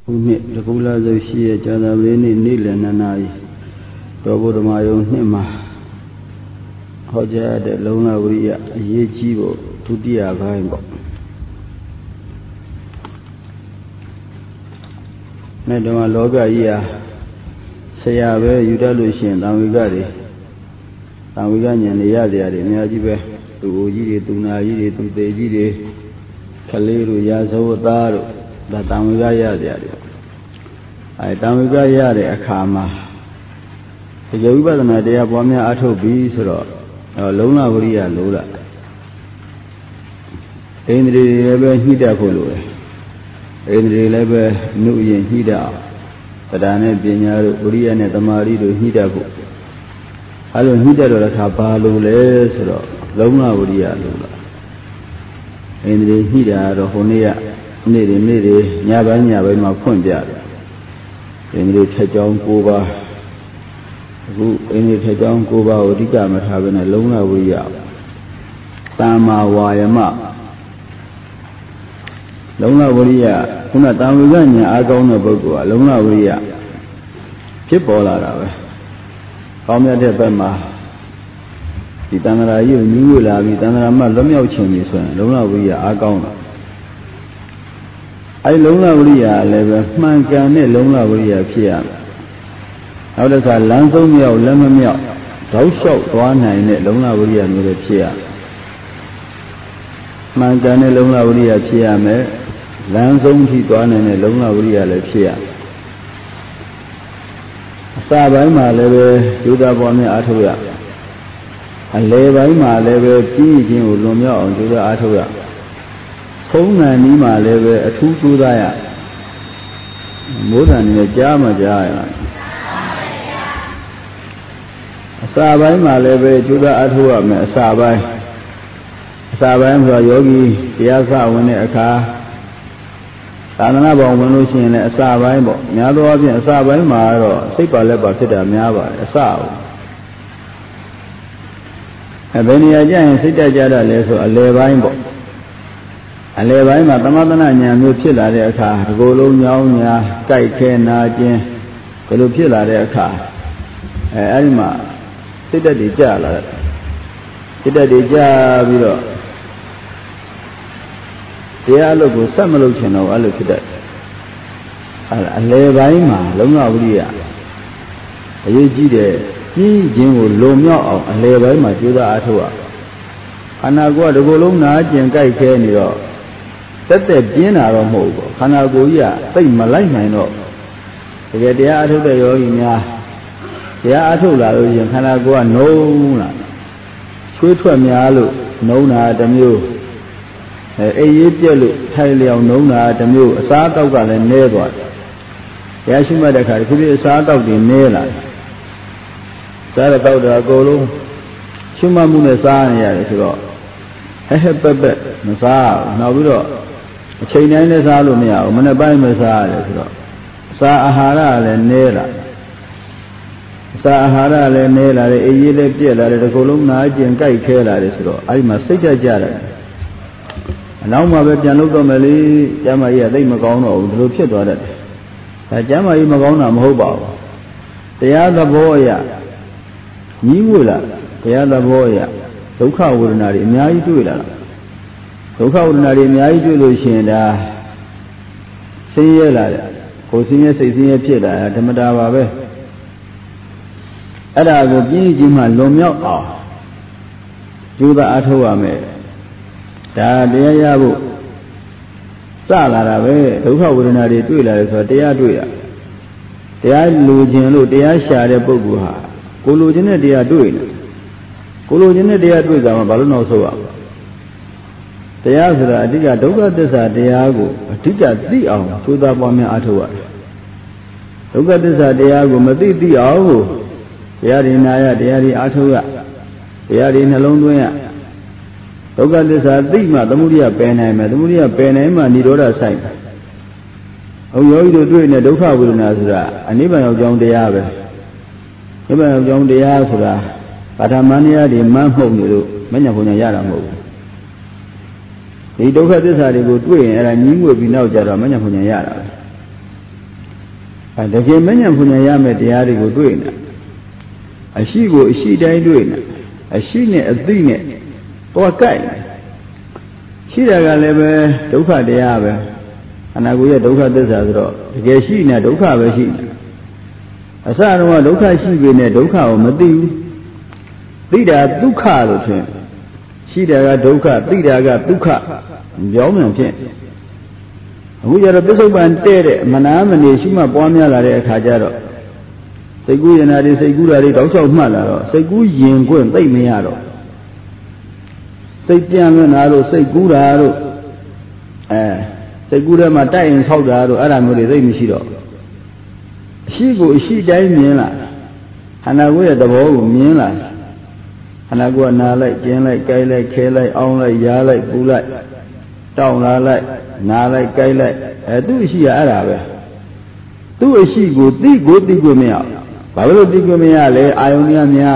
နှစ်တကူလာစုရှိရကြာသာပတိနေ့နေ့လယ်2 နာရီတော်ဘုဒ္ဓမာယုံနှစ်မှာဟောကြားတဲ့လုံလဝိရိယအရေးကြီးဖို့ဒုတိယပိုင်းပေါ့နဲ့တော့လောကကြီးဟာဆရာပဲယူတတ်လို့ရှိရင်တံဝိကဉာဏ်တွေရကြရတယ်အများကြီးပဲသူအိုကြီးတွေသူနာကြီးတွေသူသေးကြီးတွေကလေးတို့ရာဇဝသားတို့ဒါတံဝိကရကြရတယ်တံဝိကရတဲ့အခါမှာဒီဝိပဿနာတရားပွားများအားထုတ်ပြီးဆိုတော့လုံလဝိရိယလိုလားဣန္ဒြေလည်းပဲညှိတတ်ဖို့လိုတယ်ဣန္ဒြေလည်းပဲနှုတ်ရင်ညှိတတ်အောင်တရားနဲ့ပညာတို့ဝိရိယနဲ့သမာဓိတို့ညှိတတ်ဖို့အဲလိုညှိတတ်တော့တစ်ခါဘာလို့လဲဆိုတော့လုံလဝိရိယလိုလားဣန္ဒြေညှိတာတော့ဟိုနေ့ကနေ့တွေညပိုင်းမှာဖွင့်ပြတယ်ဣန္ဒြေထက်ကြောင်း9 ပါးအခုဣန္ဒြေထက်ကြောင်း9 ပါးကိုအဓိကမထားဘဲနဲ့လုံလဝိရိယသမ္မာဝါယမလုံလဝိရိယခုနတံဝိကဉာဏ်အားကောင်းတဲ့ပုဂ္ဂိုလ်ကလုံလဝိရိယဖြစ်ပေါ်လာတာပဲကောင်းမြတ်တဲ့ဘက်မှာဒီတဏ္ဍာကြီးကိုညှို့လာပြီးတဏ္ဍာမှလွတ်မြောက်ခြင်းပြီဆိုရင်လုံလဝိရိယအားကောင်းတာအဲဒီလုံလဝိရိယလည်းပဲမှန်ကန်တဲ့လုံလဝိရိယဖြစ်ရမယ်နောက်တစ်ခါလမ်းဆုံးမြောက်လက်မမြောက်တောက်လျှောက်သွားနိုင်တဲ့လုံလဝိရိယမျိုးတွေဖြစ်ရမှန်ကန်တဲ့လုံလဝိရိယဖြစ်ရမယ်လမ်းဆုံးထိသွားနိုင်တဲ့လုံလဝိရိယလည်းဖြစ်ရအစပိုင်းမှာလည်းပဲယူတာပေါ်နဲ့အားထုတ်ရအလယ်ပိုင်းမှာလည်းပဲပြီးခြင်းကိုလွန်မြောက်အောင်ယူတာအားထုတ်ရဆုံးငံနီးမှာလည်းပဲအထူးကြိုးစားရမိုးတန်နဲ့ကြားမှကြားရအစာပိုင်းမှာလည်းပဲကြိုးစားအားထုတ်ရမယ်အစာပိုင်းဆိုတော့ယောဂီတရားစဝင်တဲ့အခါသာသနာ့ဘောင်ဝင်လို့ရှိရင်လည်းအစာပိုင်းပေါ့များသောအားဖြင့်အစာပိုင်းမှာတော့စိတ်ပါလက်ပါဖြစ်တာများပါတယ်အစာကိုဘယ်နေရာကျရင်စိတ်တက်ကြတာလဲဆိုအလယ်ပိုင်းပေါ့အလယ်ပိုင်းမှာသမထနာဉာဏ်မျိုးဖြစ်လာတဲ့အခါဒီကိုယ်လုံးညောင်းညာကြိုက်ခဲနာခြင်းဘယ်လိုဖြစ်လာတဲ့အခါအဲဒီမှာစိတ်တက်တွေကြလာတယ်စိတ်တက်တွေကြပြီးတော့တရားအလုပ်ကိုဆက်မလုပ်ချင်တော့အဲ့လိုဖြစ်တတ်အလယ်ပိုင်းမှာလုံလဝိရိယအရေးကြီးတဲ့ကြီးခြင်းကိုလုံမြောက်အောင်အလယ်ပိုင်းမှာကြိုးစားအားထုတ်ရခန္ဓာကိုယ်ကဒီကိုယ်လုံးနာကျင်ကြိုက်ခဲနေတော့တက်ပြင်းတာတော့မဟုတ်ဘူးခန္ဓာကိုယ်ကြီးကသိမလိုက်နိုင်တော့တကယ်တရားအားထုတ်တဲ့ယောဂီများတရားအားထုတ်လာလို့ရင်ခန္ဓာကိုယ်ကနှုံးလာချွေးထွက်များလို့နှုံးတာတစ်မျိုးအေးရေးပြက်လို့ထိုင်လျောင်နှုံးတာတစ်မျိုးအစားတောက်ကလည်းနည်းသွားတယ်တရားရှိမှတဲ့အခါဒီခုအစားတောက်တွေနည်းလာတယ်စားတဲ့တောက်တာအကုန်လုံးရှိမှမှုနဲ့စားနေရတယ်ဆိုတော့ပက်မစားနောက်ပြီးတော့အချိန်တိုင်းလည်းစားလို့မရဘူးမနေ့ပိုင်းမစားရတယ်ဆိုတော့စားအာဟာရလည်းနည်းလာစားအာဟာရလည်းနည်းလာတယ်အေးရေးလည်းပြက်လာတယ်ဒီကုလုံးနာကျင်ကြိုက်ခဲလာတယ်ဆိုတော့အဲဒီမှာစိတ်တက်ကြတယ်အနောက်မှာပဲပြန်လုပ်တော့မယ်လေကျမ်းမာကြီးကသိမကောင်းတော့ဘူးဒီလိုဖြစ်သွားတတ်တယ်ဒါကျမ်းမာကြီးမကောင်းတာမဟုတ်ပါဘူးတရားသဘောအရညီးဝေလာတရားသဘောအရဒုက္ခဝေဒနာတွေအများကြီးတွေ့လာတာဒုက္ခဝေဒနာတွေအများကြီးတွေ့လို့ရှိရင်ဒါဆင်းရဲလာတယ်ကိုယ်ဆင်းရဲစိတ်ဆင်းရဲဖြစ်လာတာဓမ္မတာပါပဲအဲ့ဒါကိုပြင်းကြီးမှလွန်မြောက်အောင်ကြိုးစားအားထုတ်ရမယ်ဒါတရားရဖို့စလာတာပဲဒုက္ခဝေဒနာတွေတွေ့လာတယ်ဆိုတော့တရားတွေ့ရတရားလူခြင်းလို့တရားရှာတဲ့ပုဂ္ဂိုလ်ဟာကိုလူခြင်းနဲ့တရားတွေ့တယ်ကိုလိုချင်တဲ့တရားတွေ့ကြမှာဘာလို့နောက်ဆုတ်ရမလဲတရားဆိုတာအဓိကဒုက္ခသစ္စာတရားကိုအဓိကသိအောင်ကြိုးစားပွားများအားထုတ်ရတယ်ဒုက္ခသစ္စာတရားကိုမသိအောင်ကိုတရားဒီနာရတရားဒီအားထုတ်ရတရားဒီနှလုံးသွင်းရဒုက္ခသစ္စာသိမှသမုဒိယပယ်နိုင်မယ်သမုဒိယပယ်နိုင်မှនិရောဓဆိုင်တယ်ဟောယောဂီတို့တွေ့နေဒုက္ခဝေဒနာဆိုတာအနိဗ္ဗာန်ရောက်ကြောင်းတရားပဲနိဗ္ဗာန်ရောက်ကြောင်းတရားဆိုတာပါဠိမဏ္ဍာတွေမန်းမှုန်နေလို့မညံပုံညာရတာမဟုတ်ဘူးဒီဒုက္ခသစ္စာတွေကိုတွေ့ရင်အဲ့ဒါညီးငွေပြီးနောက်ကြတော့မညံပုံညာရတာပဲတကယ်မဉ္ဇဉ်ပူဉ္ဇဉ်ရမယ်တရားတွေကိုတွေ့နေအရှိကိုအရှိတိုင်းတွေ့နေအရှိနဲ့အသိနဲ့တော့ကြိုက်ရှိတာကလည်းပဲဒုက္ခတရားပဲခန္ဓာကိုယ်ရဲ့ဒုက္ခသစ္စာဆိုတော့တကယ်ရှိနေဒုက္ခပဲရှိနေအစတော့ဒုက္ခရှိပေနဲ့ဒုက္ခကိုမသိဘူးသိတာဒုက္ခလို့ထင်ရှိတာကဒုက္ခသိတာကဒုက္ခပြောင်းပြန်ဖြစ်အခုကျတော့ပစ္စုပန်တဲ့တဲ့မနာမနေရှိမှပွားများလာတဲ့အခါကျတော့စိတ်ကူးရင်တွေစိတ်ကူးတာတွေတောက်လျှောက်မှတ်လာတော့စိတ်ကူးရင်ခွင့်သိမ့်မရတော့စိတ်ပြန်လွင်တာတို့စိတ်ကူးတာတို့စိတ်ကူးထဲမှာတိုက်ရင်ဆောက်တာတို့အဲ့ဒါမျိုးတွေသိမရှိတော့အရှိကိုအရှိတိုင်းမြင်လာခန္ဓာကိုယ်ရဲ့သဘောကိုမြင်လာခန္ဓာကိုယ်ကနာလိုက်ကျင်းလိုက်ကြိုက်လိုက်ခဲလိုက်အောင်းလိုက်ရားလိုက်ပူလိုက်တောင်းလာလိုက်နာလိုက်ကြိုက်လိုက်သူ့အရှိကအဲ့ဒါပဲသူ့အရှိကိုသိကိုမရဘာလို့သိကိုမရလဲအာယုန်ကြီးများ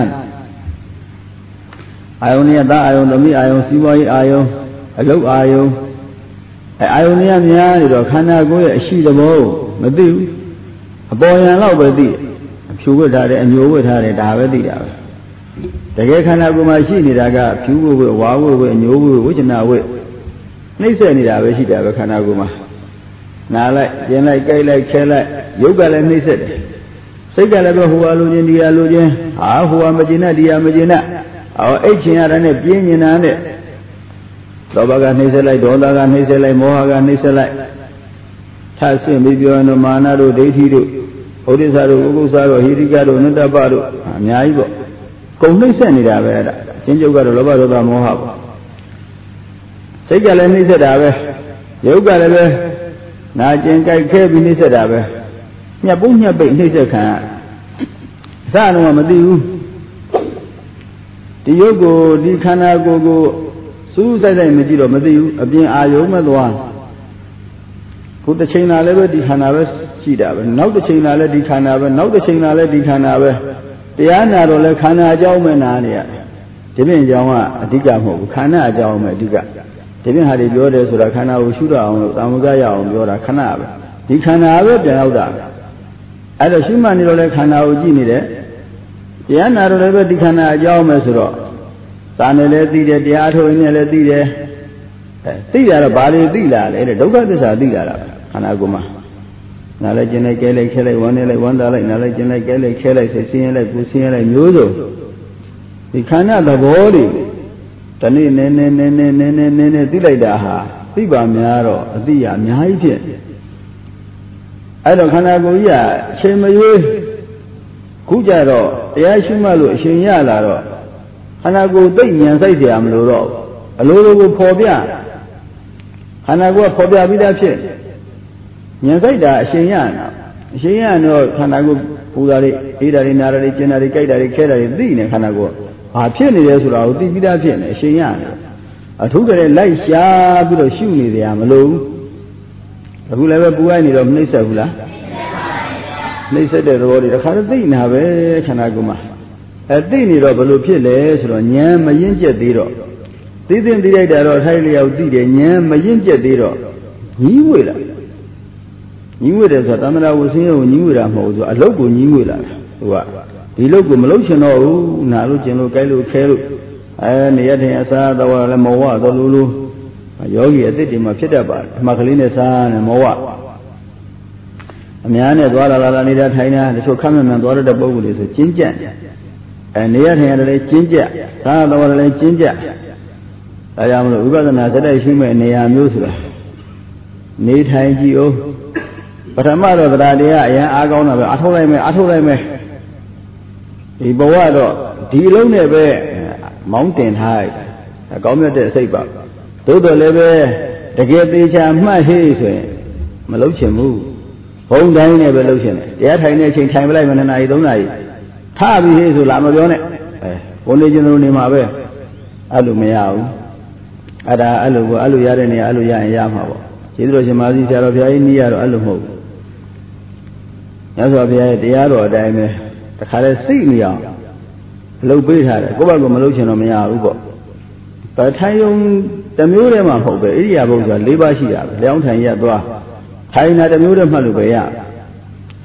အာယုန်ကြီးသားအာယုန်သမီးအာယုန်စီးပွားရေးအာယုန်အလုတ်အာယုန်အာယုန်ကြီးများနေတော့ခန္ဓာကိုယ်ရဲ့အရှိသဘောမသိဘူးအပေါ်ယံလောက်ပဲသိအဖြူဝတ်ထားတယ်အညိုဝတ်ထားတယ်ဒါပဲသိတာပဲတကယ်ခန္ဓာကိုယ်မှာရှိနေတာကဖြူဝတ်ဝါဝတ်အညိုဝတ်ဝိဇ္ဇနာဝတ်နှိမ့်ဆက်နေတာပဲရှိတာပဲခန္ဓာကိုယ်မှာနာလိုက်ကျင်လိုက်ကြိုက်လိုက်ခဲလိုက်ရုပ်ကလည်းနှိမ့်ဆက်တယ်စိတ်ကလည်းပဲဟိုဟာလိုခြင်းဒီဟာလိုခြင်းဟိုဟာမကျင်နဲ့ဒီဟာမကျင်နဲ့အိတ်ချင်ရတာနဲ့ပြင်းနေတာနဲ့လောဘကနှိမ့်ဆက်လိုက်ဒေါသကနှိမ့်ဆက်လိုက်မောဟကနှိမ့်ဆက်လိုက်ထဆင့်ပြီးပြောရင်တော့မာနတို့ဒိဋ္ဌိတို့ဩဒိသတို့ဥကုသတို့ဟိရိကတို့နတ္တပတို့အများကြီးပေါ့ကုန်နှိမ့်ဆက်နေတာပဲအဲ့ဒါအချင်းကျုပ်ကတော့လောဘဒေါသမောဟပေါ့စိတ်ကလည်းနှိမ့်ဆက်တာပဲရုပ်ကလည်းပဲနာကျင်ကြိုက်ခဲပြီးနှိမ့်ဆက်တာပဲညက်ပုညက်ပိတ်နှိမ့်ဆက်ခံအစတော့မသိဘူးဒီရုပ်ကိုဒီခန္ဓာကိုယ်ကိုစူးစိုက်မကြည့်တော့မသိဘူးအပြင်အာယုံမဲ့သွားခုတစ်ချိန်လာလည်းပဲဒီခန္ဓာပဲရှိတာပဲနောက်တစ်ချိန်လာလည်းဒီခန္ဓာပဲနောက်တစ်ချိန်လာလည်းဒီခန္ဓာပဲတရားနာတော့လည်းခန္ဓာအကြောင်းပဲနာနေရတယ်ဒီပြင်အကြောင်းကအဓိကမဟုတ်ဘူးခန္ဓာအကြောင်းပဲအဓိကဒီပြင်ဟာတွေပြောတယ်ဆိုတာခန္ဓာကိုရှုတော့အောင်လို့သာမကရအောင်ပြောတာခဏပဲဒီခန္ဓာပဲပြန်ရောက်တာအဲ့တော့ရှုမှတ်နေတော့လည်းခန္ဓာကိုကြည့်နေတယ်တရားနာတော့လည်းပဲဒီခန္ဓာအကြောင်းပဲဆိုတော့သာနေလည်းသိတယ်တရားထုတ်ရင်လည်းသိတယ်သိတာတော့ဘာတွေသိလာလဲတဲ့ဒုက္ခသစ္စာသိလာတာခန္ဓာကိုယ်မှာနားလိုက်ကျင်လိုက်ကြဲလိုက်ခဲလိုက်ဝမ်းနေလိုက်ဝမ်းသာလိုက်နားလိုက်ကျင်လိုက်ကြဲလိုက်ခဲလိုက်စိတ်ဆင်းရဲလိုက်ပူဆင်းရဲလိုက်မျိုးစုံဒီခန္ဓာသဘောတွေတနေ့နည်းနည်းသိလိုက်တာဟာသိပါများတော့အသိရအများကြီးဖြစ်အဲ့တော့ခန္ဓာကိုယ်ကြီးကအချိန်မရွေးခုကြတော့တရားရှိမှလို့အချိန်ရလာတော့ခန္ဓာကိုယ်သိဉာဏ်စိုက်เสียမလို့တော့အလိုလိုကိုဖော်ပြခန္ဓာကိုယ်ကဖော်ပြပြီးသားဖြစ်ဉာဏ်စိုက်တာအချိန်ရနာအချိန်ရတော့ခန္ဓာကိုယ်ပူတာတွေအေးတာတွေနာတာတွေကျင်တာတွေကြိုက်တာတွေခဲတာတွေသိနေခန္ဓာကိုယ်ဘာဖြစ်နေလဲဆိုတာကိုသိပြီးသားဖြစ်နေအချိန်ရနေအထူးတည်းလိုက်ရှားပြီးတော့ရှုနေကြရမလို့အခုလည်းပဲပူလိုက်နေတော့မနှိမ့်ဆက်ဘူးလားနှိမ့်ဆက်တဲ့သဘောတွေတခါတော့သိနေတာပဲခန္ဓာကိုယ်မှာသိနေတော့ဘယ်လိုဖြစ်လဲဆိုတော့ဉာဏ်မရင့်ကျက်သေးတော့သိလိုက်တာတော့ထိုက်လျောက်သိတယ်ဉာဏ်မရင့်ကျက်သေးတော့ညီးဝေလာညီးဝေတယ်ဆိုတာတမနာဝဆင်းရဲကိုညီးဝေတာမဟုတ်ဘူးဆိုအလုတ်ကိုညီးဝေလာသူကဒီလုတ်ကိုမလုတ်ချင်တော့ဘူးနာလို့ကျင်လို့ကြိုက်လို့ခဲလို့နေရတဲ့အစားတော့လည်းမောဝတော်လို့ယောဂီအသစ်တွေမှာဖြစ်တတ်ပါတယ်အမှတ်ကလေးနဲ့စားနေမောဝအများနဲ့သွားလာနေတာထိုင်နေတာတချို့ခမ်းမှန်သွားတဲ့ပုံစံတွေဆိုကျဉ်းကြက်နေရထိုင်ရတယ်ကျဉ်းကြက်စားတော့လည်းကျဉ်းကြက်ဒါကြောင့်မလို့ဝိပဿနာစတဲ့ရှိမဲ့နေရာမျိုးဆိုတာနေထိုင်ကြည့်အောင်ပထမတော့တရားတရားအရင်အားကောင်းတာပဲအထုတ်လိုက်မယ်ဒီဘဝတော့ဒီအလုံးနဲ့ပဲမောင်းတင်ထားအကောင်းမြတ်တဲ့စိတ်ပါသို့တော်လည်းပဲတကယ်သေးချာမှတ်ဟေ့ဆိုရင်မလုပ်ချင်ဘူးဘုံတိုင်းနဲ့ပဲလုပ်ချင်တယ်တရားထိုင်တဲ့အချိန်ထိုင်ပလိုက်မ2 နာရီ 3 နာရီထပြီးဟေ့ဆိုလာမပြောနဲ့ဘုံနေခြင်းတို့နေမှာပဲအဲ့လိုမရဘူးအဲ့ဒါအဲ့လိုရတဲ့နေရာအဲ့လိုရရင်ရမှာပေါ့ကျေးဇူးတော်ရှင်မာသီဆရာတော်ဘုရားကြီးနီးရတော့အဲ့လိုမဟုတ်ဘူးမြတ်စွာဘုရားရဲ့တရားတော်အတိုင်းပဲတခါလဲစိတ်မရအောင်လုပ်ပေးထားတယ်ကိုယ့်ဘက်ကမလုပ်ချင်တော့မရဘူးပေါ့ထိုင်ယုံတစ်မျိုးတည်းမှမဟုတ်ပဲဣရိယာပုဆိုတာ 4 ပါးရှိတာပဲလျောင်းထိုင်ရသွားထိုင်တာတစ်မျိုးတည်းမှလို့ပဲရ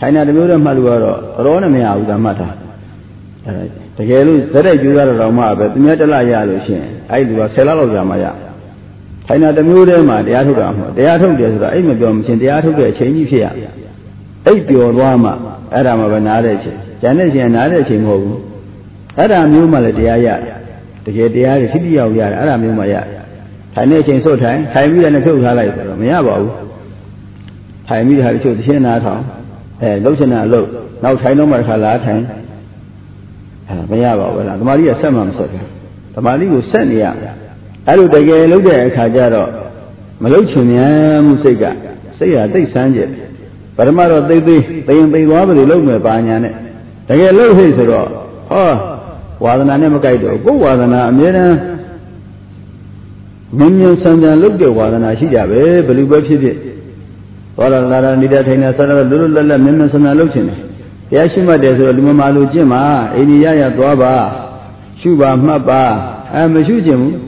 China the Muda Maluaro, Ronamia with a matter. The Galu, the regular Roma, but the Metala Yalushin, I do a Selalo Yamaya. China the Muda, the Aturam, the Atu, the Imagum, and the Atu, change here. 8 pure Rama, Adam of an Adachi, Janice and Adachi home. Adam Numa the Aya, to get the Aya City of Yad, Adam Numaya. China came so time, Timey and a two highlights of Miabo. Timey had to see an atom, and Lucina low, now China Marcala time. Miabo, the Maria Samam said. The Mali was sent here. I look again, look at Kajaro, Maluchina Musica, say I take Sanjay. But a matter of they want to look at Banyan. They get low his rock. Oh, was an animal go was an Amina. Minion sons and looked at was an Ashia, believe what she did. Or a lot of Nida Tina son of a little Minions and Lucian. Yashima desert, Mamalu Jima, Ediya Dwaba, Shuba Maba, I'm a Shujim.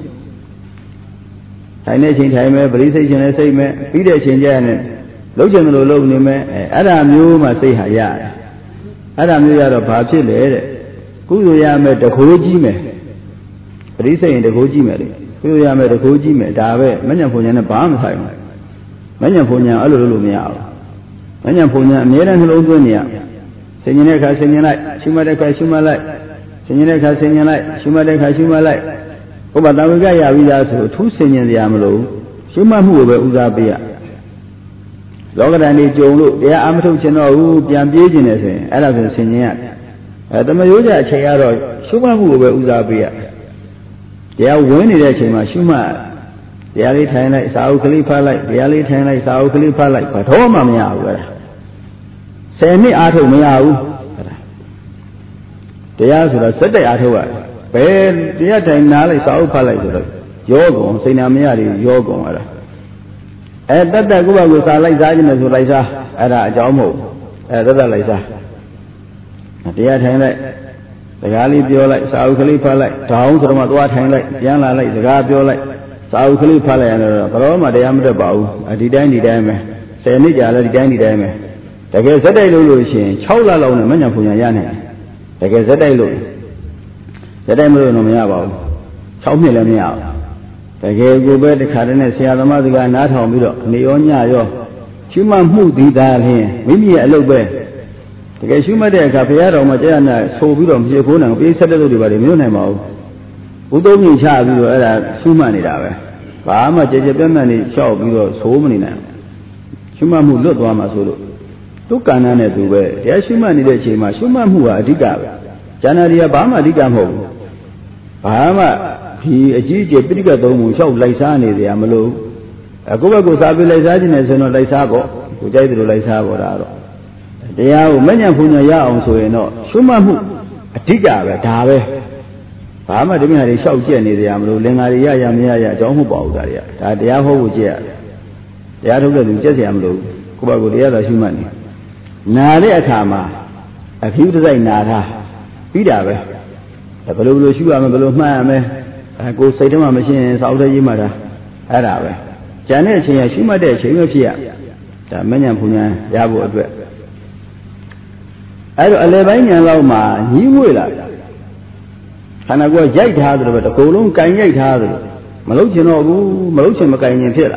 I know time, Brisation, I say, Peter Chinjan. Lojan low name, Adam you must say Haya. Adam you are a party lady. Kuya met the Kojime. But he say in the Kojime. Kuya met the Kojime, Dave, Manyapunya Palm time. Manyapunya Alumia. Manyapunya, Miran Logunia. Senyaneka Senyanite, Shumadeka Shumalite. Senyaneka Senyanite, Shumadeka Shumalite. Obadavaya Vidas, 2 Senyan the Amlo. Shumahu Uzabia. Logadani Jolu, the Amato Chino, Biambijin, Alazan Senior. The Mayoja Chayaro, Shumahu Uzabia. They are winning at Chima, Shuma. The Ali Tana is our Khalifa like, the Ali Tana is our Khalifa like, but home Mia. Send me out of Miao. They are to the Sunday Atoa. But the other now is our palace. Yogo, Sinamiari, Yogo. And that the Guba was like Zagan as Liza at a Jomo, at other Liza. At the other the Gali Bio like South Khalifa like Towns or what hang like Yana like the Gabio like South Khalifa and Roma de Amda Bow, a Didani Dame, Senija, the Dani Dame. The Gazette Lucian, Chola Lona Manapunya Yana. The Gazette Lu. The Demo no Miabo, Chomila Miao. The gay go back the Cardinal Siadamaga, not home, Leonia, Human Moody dial here, maybe a little bit. The gay Shuma de Capiero, Majana, so we don't see Puna, we settled by the Munemo. Who don't need child, you are Shumanida. Bama Jajabemani, show you so many now. Shuma Mu look Wama Sulu. Took an anna to wear. Yes, Shumani de Chima, Shuma Mua, Diga. Janaria Bama Digamo. Bahama. He achieved a pretty good home, showed Lysani, the Amalo. A Gogo Sabi Lysatin as no Lysabo, which I do Lysabo. They are many of whom are also a no. Shumamu, a Tiga, a Tave. Pama didn't have a shout Jenny, the Amalo, Lengaria, Yamia, John Baudaria, that they are whole chair. They are together with Jesse Amlo, Kubago, the other human. Nare Atama, a few design Nata, Pidave. The Baloo Shua and Baloo Mame. I go say to my machine, South Yimada, Arabe. Janet, she might have changed here. The Menyapunya, Yabu. I do a Levanian Loma, he will. And I go Jake Hazard, but a column can Jake Hazard. Maluchino, Maluchin Macain Tilla.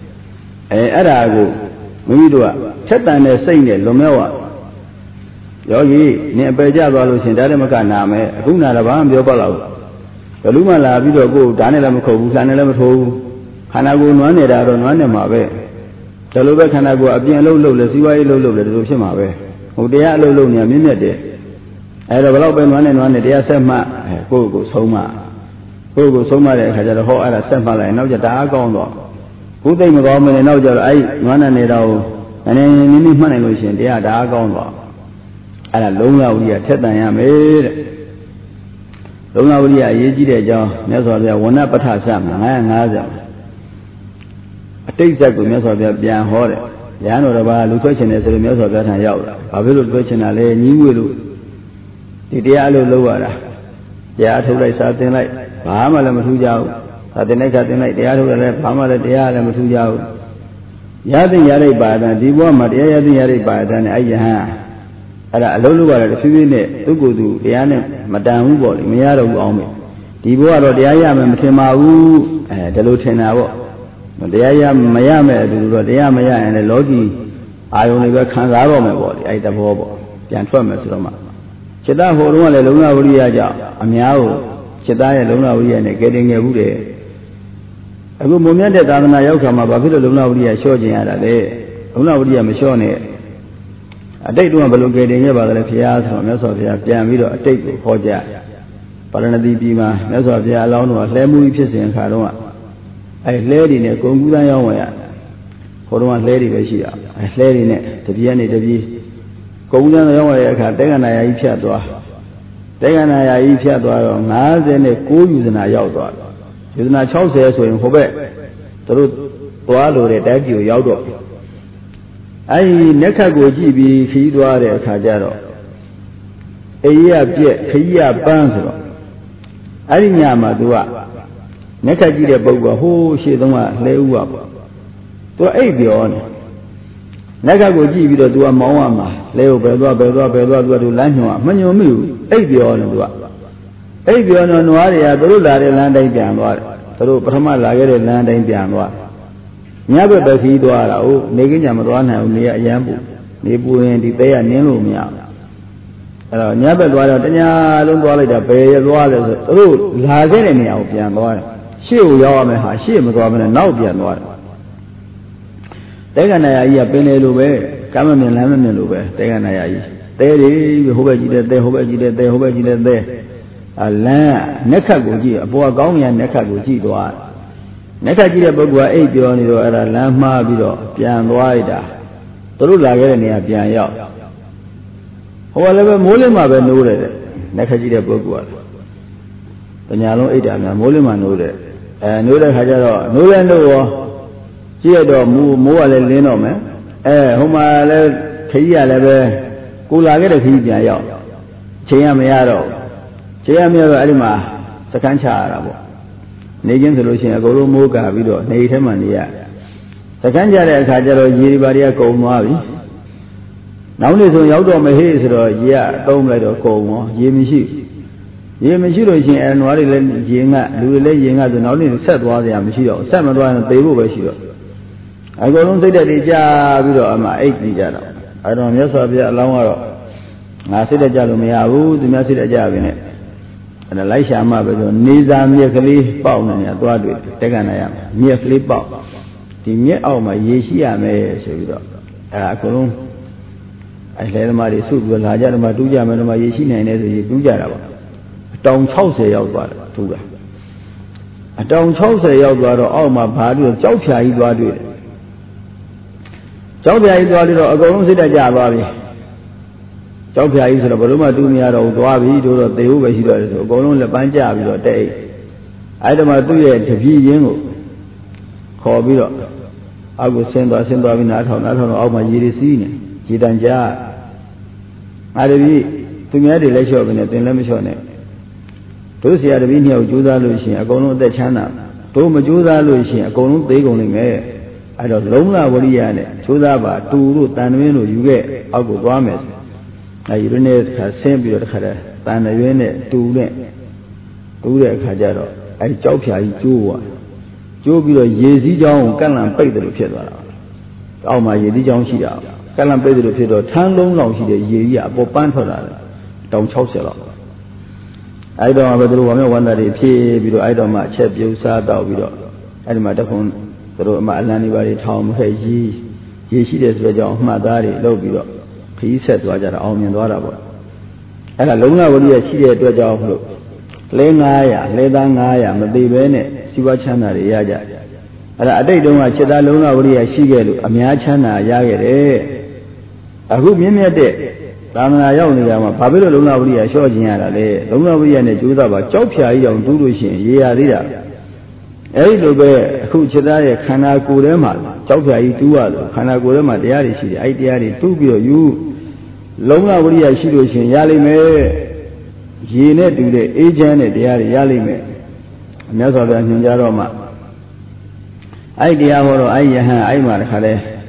Arago, Midua, Chetan, saying it, Lomewa. Yogi, near Beja Lucian, Dadamacana, Runa Lavam, Yopalo. The Luma la video go, Daniela Mako, Sanelamato, Hanago, Nana, Nana, the Loba Hanago, Abian Lolo, the Ziwa Lolo, the Lushamabe, who they are Lolo near Minute. I have a lot of one and one, they are Sama, Gogo Soma. Gogo Soma has a whole other Sama, and now the Dagon. Who they move on and now the I, one and it all, and then any money Lucian, they are Dagon. And a long out here, Chetan made. Longaria, Yeji, John, Mesor, one up at Hassam, and Hazam. I take that with Mesor, Bian Hore. Yano, the question is a Mesor, that I out. I will question a lay, you will. The Diallo Lower. They are to like something like Bahama Lamasuja, at the next thing like the other Pama, the Diallo Lamasuja. Yadin Yari Badan, the woman, Yadin Yari Badan, Ayahan. A little while, the female, to go to the Anna, Madame Ubol, Miara Wami. The boy of the Ayam and Timaru, the Lieutenant, the Ayam Miami, the Yamaya and the Logi. I only work Kangaroo, my body, I the Bobo, the Antomas Roma. Cheda for one, Luna Uriaja, a meow, Chedaya Luna Uria, and getting a wood. A good moment that Anayoka, my Babila Luna Uria, showing at a day, Luna Uria Michone. A day to a getting about the Piaz from Mesofia, Piamido, a take for Jack. Paranadi Pima, Mesofia alone was Lemu Pissin Caroma. I lady in a Conguda. For one lady, a lady in it, the Vienna, the V. Golden Yawaka, Degana Ipiadua. Degana Ipiadua, Naz and a cool use in a Yaudo. You not choose so in Hobet. The root Tualo, that you Yaudo. I never go GB, Fidua, Cajaro. A year jet, Kia Banzo. I didn't Yamadua. Nekaji Boga, who she don't want, Leu. To a beyond. Nega go give you to a Moama, Leo Bedua to Lanua, Manu, a beyond. A beyond on Waria, the Rula land in Pianwa, the Brahma Lager land in Pianwa. Never the Hidua, Negin Yamadwana near Yambu, Nebu and the Bay and Nilumia. Never Dwala, don't call it a bay as well as Lager in Pianwa. She will yaw she and now Pianwa. Teganaya Penelube, Kamaman Lamanube, Teganaya. There is Hobaji there. A land, Nekaguji, a poor Gomian Nekaguji, Nekaji Bogua, 8 beyond a Lama Bido, Pian Wida, Torula Genia, Pian Yao. However, Molima knew it, Nekaji Bogua. The Yalo Ida, Molima knew it, and knew that Hajaro, no land over. Theodore more than Leno, Homa Kia Leve, Kula get a Hibia, Chiamiaro Alima, Sakancha Arabo. Negin solution, a Guru Moka, Vido, Natamania. Sakanja Kajaro, Yiribaria Komavi. Now there's a Yaudo Mahis or Ya, Dome like a Como, Yemishi. Yemishi and Wari Yenga, Lula Yenga, the only set was the Amishio, Samadwan, the Babu. I go on to the job, I'm 8 Jano. I don't know, I said a Jalumia, the message a job in it. And Elisha Mabado, Nizam Yakali, Pound and Adwadu, Teganayam, near Flip Bow. The mere oh my Yeshia may say, I couldn't. I said, my soup will Hajar Matuja and my Yeshina and as you do Jaraba. Don't house a Yalba, Tuga. I don't house a Yalba, all my party of Chaucha, he do it. Chaucha is all a go sit a Javabi. Chaucha is a Baluma Dumia or Dwabi, or the Uber, or go on the Panjab or day. I don't want to do it to be young. Call me up. I will send a send of not on my Yirisine, Jidanja. I will be to me at the lecture of it, and let me show it. To see at the Vinny of Judah Lucian, I go on the channel. To Majuda Lucian, I go on the going I don't know Wariane, Sudaba, Turu, Tanvino, you get, I'll go promise. I urinate has same period, Tanavene, Ture Kajaro, I Chaucha, Jua. Jubilo, Yezi John, Kalam pay the Fiddler. Oh, my Yezi John Shia, Kalam pay the Fiddler, Tan Long Long Shia, Bopan for that. Don't choke it. I don't have a little one that is I don't match up you, Sada, Vido, and my phone. The Malani Valley Tom Haji, Yeshi is Rajan, Madari, Lobido. He said to Ajar Omi and Warabo. And a Luna will be a Shia to a job. Lenaya, Ledangaya, Mabibene, Sivachana, Yaja. And a day don't watch that Luna will be a Shigel, Amiachana, Yagere. A good minute. Ramana Yama, Pablo Luna will be a Shojana, Luna will be a Judah, but Chopia, young Durushi, Yia. Every day, Kuchada, Kana Kurema, Chauka, Kana Kurema, the Arishi, Ideari, Tubio, you, Lona Uria Shidoshi, Yalime, Yene to the agent, the Ari Yalime, Nazar and Yaroma. Idea or Ayaha, Aymar Hale,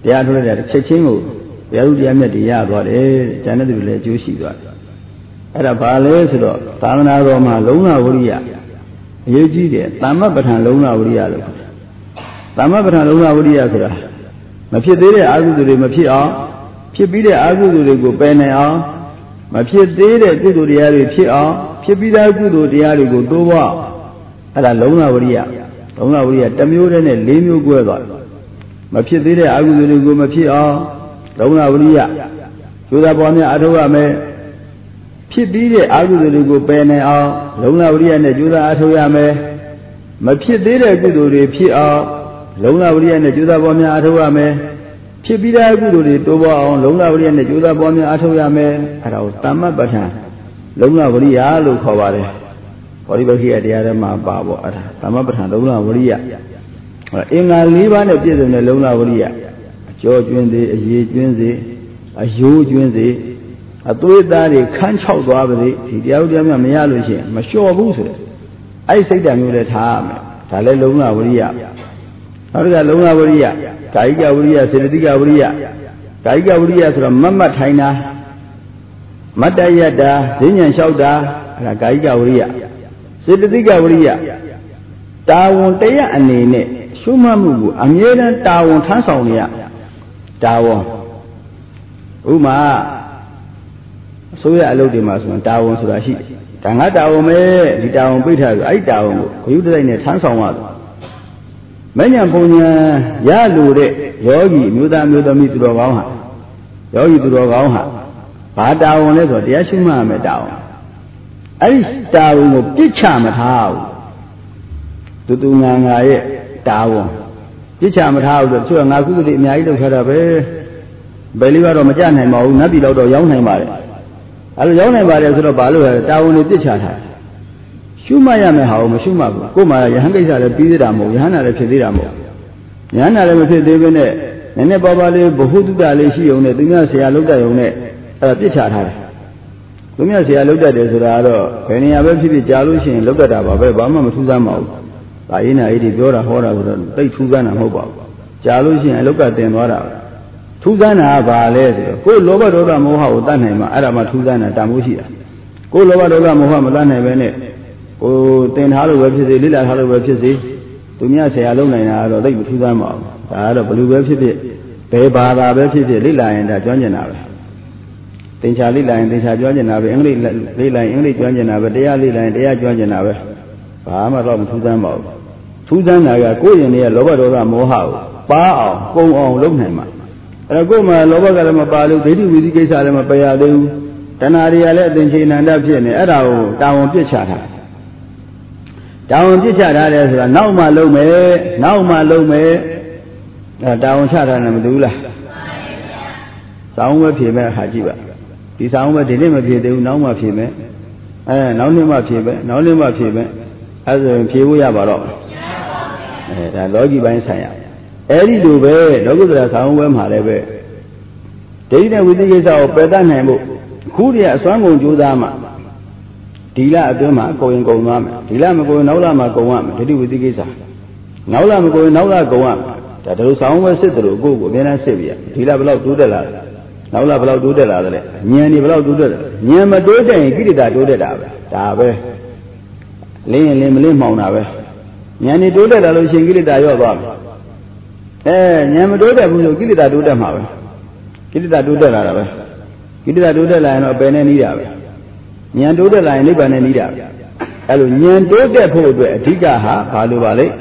တရားထုတ်လိုက်တဲ့ချက်ချင်းကိုတရားဥတရားမြတ်တရားသွားတယ်ဉာဏ်နဲ့တူလည်းကျိုးရှိသွားတယ်အဲ့ဒါဘာလဲဆိုတော့သာသနာတော်မှာလုံလဝရိယအရေးကြီးတယ်သမ္မပဋ္ဌာန်လုံလဝရိယလို့သမ္မပဋ္ဌာန်လုံလဝရိယဆိုတာမဖြစ်သေးတဲ့အာဟုသူတွေမဖြစ်အောင်ဖြစ်ပြီးတဲ့အာဟုသူတွေကိုပယ်နိုင်အောင်မဖြစ်သေးတဲ့ကုသိုလ်တရားတွေဖြစ်အောင်ဖြစ်ပြီးတဲ့ကုသိုလ်တရားတွေကိုတိုးပွားအဲ့ဒါလုံလဝရိယလုံလဝရိယတစ်မျိုးတည်းနဲ့၄မျိုးကွဲသွားတယ်မဖြစ်သေးတဲ့အာဟုသူတွေကိုမဖြစ်အောင်လုံလဝရိယကျိုးသာပေါ်များအထောက်ရမယ်ဖြစ်ပြီးတဲ့အာဟုသူတွေကိုပယ်နိုင်အောင်လုံလဝရိယနဲ့ကျိုးသာအထောက်ရမယ်မဖြစ်သေးတဲ့ကုသိုလ်တွေဖြစ်အောင်လုံလဝရိယနဲ့ကျိုးသာပေါ်များအထောက်ရမယ်ဖြစ်ပြီးတဲ့ကုသိုလ်တွေတိုးပွားအောင်လုံလဝရိယနဲ့ကျိုးသာပေါ်များအထောက်ရမယ်အဲ့ဒါကိုသမ္မပဋ္ဌာန်လုံလဝရိယလို့ခေါ်ပါတယ်ဘောဓိပက္ခိယတရားထဲမှာပါပေါ့အဲ့ဒါသမ္မပဋ္ဌာန်လုံလဝရိယအင်္ဂါ၄ပါးနဲ့ပြည့်စုံတဲ့လုံလဝရိယအကျော်ကျွင်းစေအရေးကျွင်းစေအယိုးကျွင်းစေအသွေးသားတွေခန်းချောက်သွားပါစေဒီတရားဥဒ္ဒမြမရလို့ရှိရင်မလျှော့ဘူးဆိုတဲ့အဲ့စိတ်ဓာတ်မျိုးနဲ့ထားရမယ်ဒါလည်းလုံလဝရိယနောက်တစ်ခါလုံလဝရိယကာယကဝရိယစေတသိကဝရိယကာယကဝရိယဆိုတော့မတ်ထိုင်တာမတ္တယတ္တာဈဉ္ဉံလျှောက်တာအဲ့ဒါကာယကဝရိယစေတသိကဝရိယတာဝန်တရားအနေနဲ့ရှုမှတ်မှုကိုအမြဲတမ်းတာဝန်ထမ်းဆောင်နေရတာဝန်ဥမာအစိုးရအလုပ်တွေမှာဆိုရင်တာဝန်ဆိုတာရှိတယ်ဒါငါတာဝန်ပဲဒီတာဝန်ပြိထားဆိုအဲ့ဒီတာဝန်ကိုခရုတိုက်နဲ့ထမ်းဆောင်ရတယ်မဉ္ဇဉ်ပုံညာရလို့တဲ့ယောဂီမျိုးသားမျိုးသမီးသူတော်ကောင်းဟာယောဂီသူတော်ကောင်းဟာဘာတာဝန်လဲဆိုတော့တရားရှုမှတ်ရမယ်တာဝန်အဲ့ဒီတာဝန်ကိုပြစ်ချမထားဘူးတူငါငါရဲ့တာဝန်ပြစ်ချမထားဘူးဆိုတော့ငါကုသတိအများကြီးလုပ်ထားတာပဲဘယ်လေးကတော့မကြနိုင်ပါဘူးနတ်ပြည်တော့ရောက်နိုင်ပါတယ်အဲ့လိုရောက်နိုင်ပါတယ်ဆိုတော့ဘာလို့လဲတာဝန်တွေပြစ်ချထားရှုမှတ်ရမယ်ဟာကိုမရှုမှတ်ဘူးကို့မှာယဟန်ကိစ္စလည်းပြီးသေးတာမဟုတ်ယဟန်နာလည်းဖြစ်သေးတာမဟုတ်ယဟန်နာလည်းမဖြစ်သေးဘဲနဲ့နည်းနည်းပါးပါးလေးဘ ഹു တုတလေးရှိုံနဲ့သူများဆရာလောက်တတ်ုံနဲ့အဲ့ဒါပြစ်ချထားတယ်သူများဆရာလောက်တတ်တယ်ဆိုတာကတော့ဘယ်နေရာပဲဖြစ်ဖြစ်ကြားလို့ရှိရင်လောက်တတ်တာပါပဲဘာမှမထူးဆန်းပါဘူးဒါအင်းနာအေးဒီပြောတာဟောတာဆိုတော့သိထူးဆန်းတာမဟုတ်ပါဘူးကြားလို့ရှိရင်လောက်ကတင်သွားတာထူးဆန်းတာကဘာလဲဆိုတော့ကိုယ်လောဘဒေါသမောဟကိုတတ်နိုင်မှာအဲ့ဒါမှထူးဆန်းတာတန်ဖိုးရှိတာကိုယ်လောဘဒေါသမောဟမတတ်နိုင်ပဲနဲ့ကိုတင်ထားလို့ပဲဖြစ်စေလိလာထားလို့ပဲဖြစ်စေသူများဆရာလုံးနိုင်တာကတော့သိမထူးဆန်းပါဘူးဒါကတော့ဘယ်လိုပဲဖြစ်ဖြစ်ဘယ်ဘာသာပဲဖြစ်ဖြစ်လိလာရင်ဒါကျွမ်းကျင်တာပဲသင်္ချာလိလာရင်သင်္ချာကျွမ်းကျင်တာပဲအင်္ဂလိပ်လိလာရင်အင်္ဂလိပ်ကျွမ်းကျင်တာပဲတရားလိလာရင်တရားကျွမ်းကျင်တာပဲဘာမှတော့မထူးဆန်းပါဘူးထူးဆန်းတာကကိုယ့်ရင်ထဲကလောဘဒေါသမောဟကိုပါအောင်ကုံအောင်လုပ်နိုင်မှာအဲ့တော့ကိုယ်မှာလောဘကလည်းမပါလို့ဒိဋ္ဌိဝိသိကိစ္စလည်းမပယ်ရသေးဘူးတဏှာတွေကလည်းအသင်္ချေနန္ဒဖြစ်နေအဲ့ဒါကိုတာဝန်ပြစ်ချထားတာဝန်ပြစ်ချထားတယ်ဆိုတာနောက်မှလုံးမယ်နောက်မှလုံးမယ်အဲတာဝန်ချထားတယ်မတူဘူးလားစောင်းပဲဖြေမဲ့ဟာကြည့်ပါဒီစောင်းပဲဒီနေ့မဖြေသေးဘူးနောက်မှဖြေမဲ့နောက်နေ့မှဖြေမဲ့နောက်နေ့မှဖြေမဲ့အဲဆိုရင်ဖြေဖို့ရပါတော့ဒါလောကီပိုင်းဆိုင်ရာအဲ့ဒီလိုပဲလောကုတ္တရာဆောင်းဝဲမှာလည်းပဲဒိဋ္ဌိနဲ့ဝိသိကိစ္စကိုပယ်တတ်နိုင်ဖို့ခုတည်းအစွမ်းကုန်ကြိုးစားမှဒီလအတွင်းမှာကိုရင်ကုန်သွားမယ်ဒီလမကိုရင်နောက်လမှာကုန်ရမယ်ဒိဋ္ဌိဝိသိကိစ္စနောက်လမကိုရင်နောက်လကုန်ရမယ်ဒါတို့ဆောင်းဝဲစစ်တယ်လို့ကိုယ့်ကိုအများနဲ့စစ်ပြဒီလဘယ်လောက်တိုးတက်လာလဲနောက်လဘယ်လောက်တိုးတက်လာသလဲဉာဏ်ဒီဘယ်လောက်တိုးတက်လဲဉာဏ်မတိုးတက်ရင်ကိလေသာတိုးတက်တာပဲဒါပဲလင်းရင်လင်းမလင်းမှောင်တာပဲဉာဏ်ဒီတိုးတက်လာလို့ရှိရင်ကိလေသာရော့သွားမယ်ဉာဏ်မတိုးတက်ဘူးဆိုကိလေသာတိုးတက်မှာပဲကိလေသာတိုးတက်လာတာပဲကိလေသာတိုးတက်လာရင်တော့အပယ်နဲ့နီးတာပဲဉာဏ်တိုးတက်လာရင်နိဗ္ဗာန်နဲ့နီးတာပဲအဲ့လိုဉာဏ်တိုးတက်ဖို့အတွက်အဓိကဟာဘာလို့ပါလဲ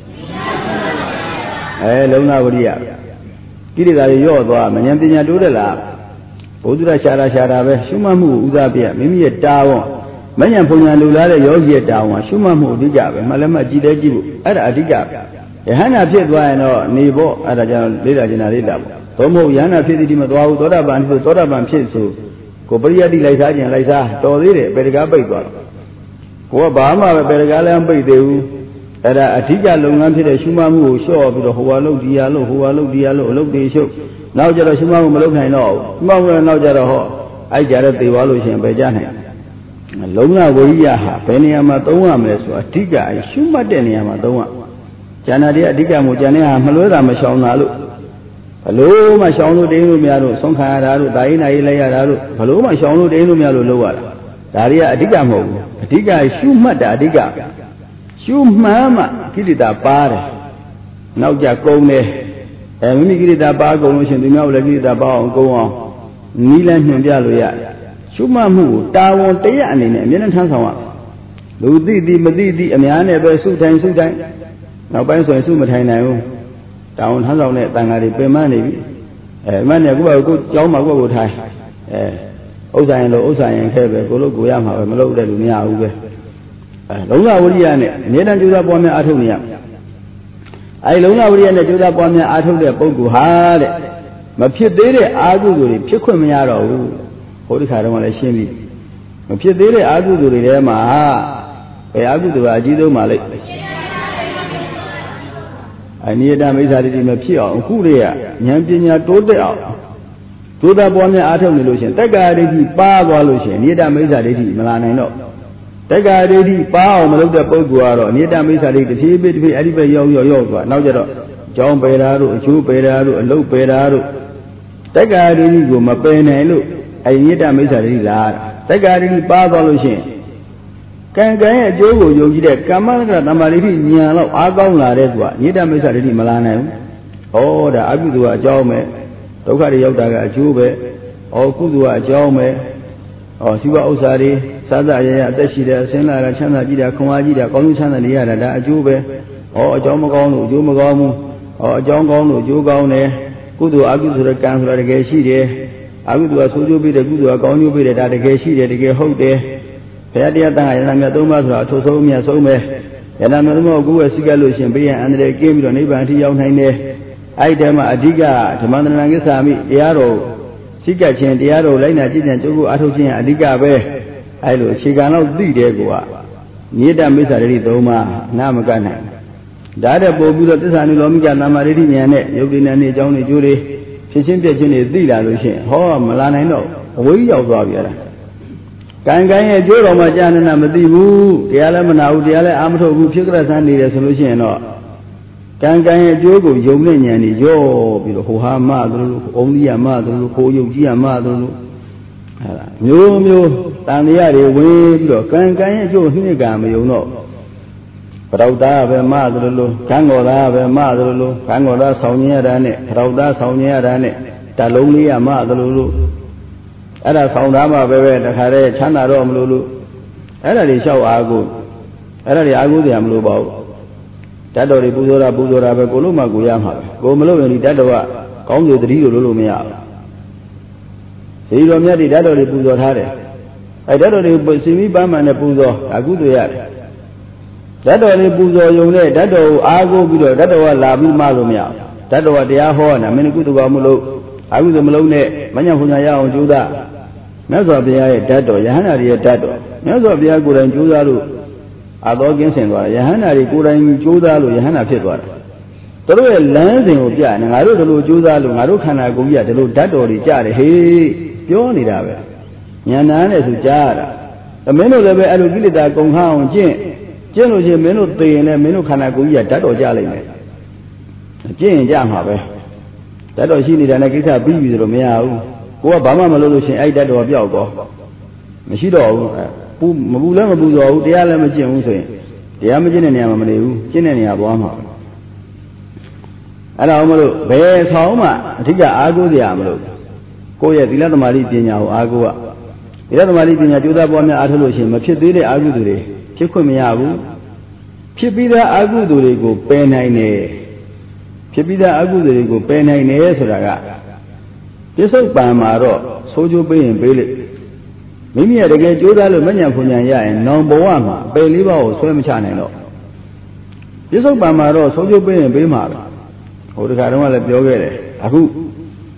လုံလဝရိယကိလေသာတွေရော့သွားမဉာဏ်ပညာတိုးတက်လာဘုဒ္ဓရရှာတာပဲရှုမှတ်မှုဥစားပြမိမိရဲ့တာဝန်မဉဏ်ဘုံညာလူလာတဲ့ယောဂီရဲ့တာဝန်ရှုမှတ်မှုအဓိကပဲမှလည်းမှကြည်တယ်ကြည့်ဖို့အဲ့ဒါအဓိကပဲယဟန္တာဖြစ်သွားရင်တော့နေဖို့အဲ့ဒါကြောင့်လေးလာကျင်တာလေးလာပေါ့သို့မဟုတ်ယဟန္တာဖြစ်သည်ဒီမသွားဘူးသောတာပန်ဖြစ်သောတာပန်ဖြစ်ဆိုကိုပရိယတ်တိလိုက်စားခြင်းလိုက်စားတော်သေးတယ်ပေတကားပိတ်သွားတော့ကိုကဘာမှပဲပေတကားလည်းမပိတ်သေးဘူးအဲ့ဒါအဓိကလုပ်ငန်းဖြစ်တဲ့ရှုမှတ်မှုကိုလျှော့ပြီးတော့ဟိုဟာလုပ်ဒီဟာလုပ်ဟိုဟာလုပ်ဒီဟာလုပ်အလုပ်တွေရှုပ်နောက်ကျတော့ရှုမှတ်မှုမလုပ်နိုင်တော့ဘူးရှုမှတ်မှုနောက်ကျတော့ဟောအဲ့ကြတော့သေသွားလို့ရှိရင်ပဲကြားနိုင်လုံလဝိရိယဟာဘယ်နေရာမှာသုံးရမလဲဆိုအဓိကရှုမှတ်တဲ့နေရာမှာသုံးရကျန်တာတွေအဓိကမို့ကျန်တဲ့ဟာမလွဲတာမရှောင်တာလို့ Hello, my Shano Denumiano, some kind of Diana Ilayado, hello, my Shano Denumiano lower. Daria Adigamo, Adiga, Shumata Adiga. Shumama, Kilita Bar. Now Jacone, and we get that bar go motion to know the bar go on. Nilan Mundialuya. Shumamu, Tawon Tayan in a minute and so on. Ludi, Madidi, and Yana, Sutan. Now, by so Sumatana. Down has on it, Tangari, Pemani, Many go good, Joma go would high. Osa and Kebe, Gologuyama, Meloda, Lumia, Lona Willian, Neda Judah Bonne Atonia. I Lona Willian, Judah Bonne Atonia, Bogu hard. Mapia Dele, Agu, Picomiaro, Holy Caramel Shimi. Mapia Dele, Agu, Rema, Agu, Ajido Malik. I need a message in a pier, Kuria, Yampina told the out. To the Bonne Atom illusion, the guy did bar evolution, need a message in Milan. The guy did bar Meloda Boguaro, need a message to see between Ediba Yoga, now that John Pedaro, Chu Pedaro, and Low Pedaro. The guy did go my pen and look, I need a message that. The guy did bar evolution. Can I go you get Kamana Namariti Niano, Agona Redwa, Nida Mesari Malana? Oh, the Agudua Jaume, Tokari Yoga Jube, or Kudua Jaume, or Siva Osari, Sada Deshida, Sena, Chana Jida, Komajida, Konuchana Liara, Jube, or Jomagon, Jumagomu, or Jongon, Jugone, Kudu Agu the Council at the Gashide, Agudua Sujubi, the Gudua Gonubi, that the Gashide, the Gehode. Pedia Tanga, Thomas, Tosomia Some, and I'm no good Sigalution, and they came to neighbor until young Hine. I dem Adiga, Tamanangasami, Diaro, Sikachin, Diaro, Lena, and Jogo Atochin, Adiga, where I do Chigano Digoa. Near them is a little Doma, Namagana. Dada Bobu, the San Lomica, Namariti, Yobin, Johnny Judy, Sichin is Dila Lucien, Ho, Malana, no, we of Robia. Kanga Joro Majan and Amadibu, the Alamana, the Amato, who took us and the solution. Kanga Jogo, Jominian, Jo, Hama, only a mother, Hoyogi, a mother. New, Taniari, Wind, Kanga Jo Hinigam, you know. Rauda, mother, Kangola, mother, Kangola, Sonia, Rauda, Sonia, Taloli, a mother. Ada Saundama, the Hare, Chana Rom Lulu. Ada the show Agu. Ada the Agu the Amlubo. Tadori Buzora Buzora Columa Guyama. Go Melo and Tadova. Come to the Rio Lulumia. See you on the Dadori Buzor Hare. I Dadori Simi Bam and a Buzo, Agu Yard. Dadori Buzo Yone, Dado Agu Budo, Dado Labi Malumia. Dado Diahon, a Menikutu Gamulo. Agu the Malone, Manyafunaya on Judah. Meso Bia Dado, Yahana Dado, Meso Bia Good and Judalu, Adogan Senwa, Yahana Good and Judalu, Yahana Pitwa. Through a lancing of Jan, and I don't know Judalu, Arukana Guya, the little Dado, the Jar, he, Pioni Dave. Yana is Jara. The men of the Alugilita Gongha, General Menu Day and Menu Kanaguya, Dado Jali. Jane Jamabe. That was she did an Akita Bibi Romeo. Go Bama Malusion, I died of Yago. Mashido, Mabula Buzo, the Alamajin, the Amajin and Yamadu, Jin and Yabama. And Amalu, Bears Homa, Tiga Agu the Amalu. Goya, the other Maritina, Agua. The other Maritina, Judah Bona Atolution, Machidi Agu, Chikumiagu, Chipida Agu, go Penine. Chipida Agu, go Penine, Soraga. This is Bamaro, Soju Bay and Bailey. Maybe I get Judah Lumania Punya and number one, Bailey or Swim Channel. This is Bamaro, Soju Bay and Baymar. Or the Karama let you get it. Ahu.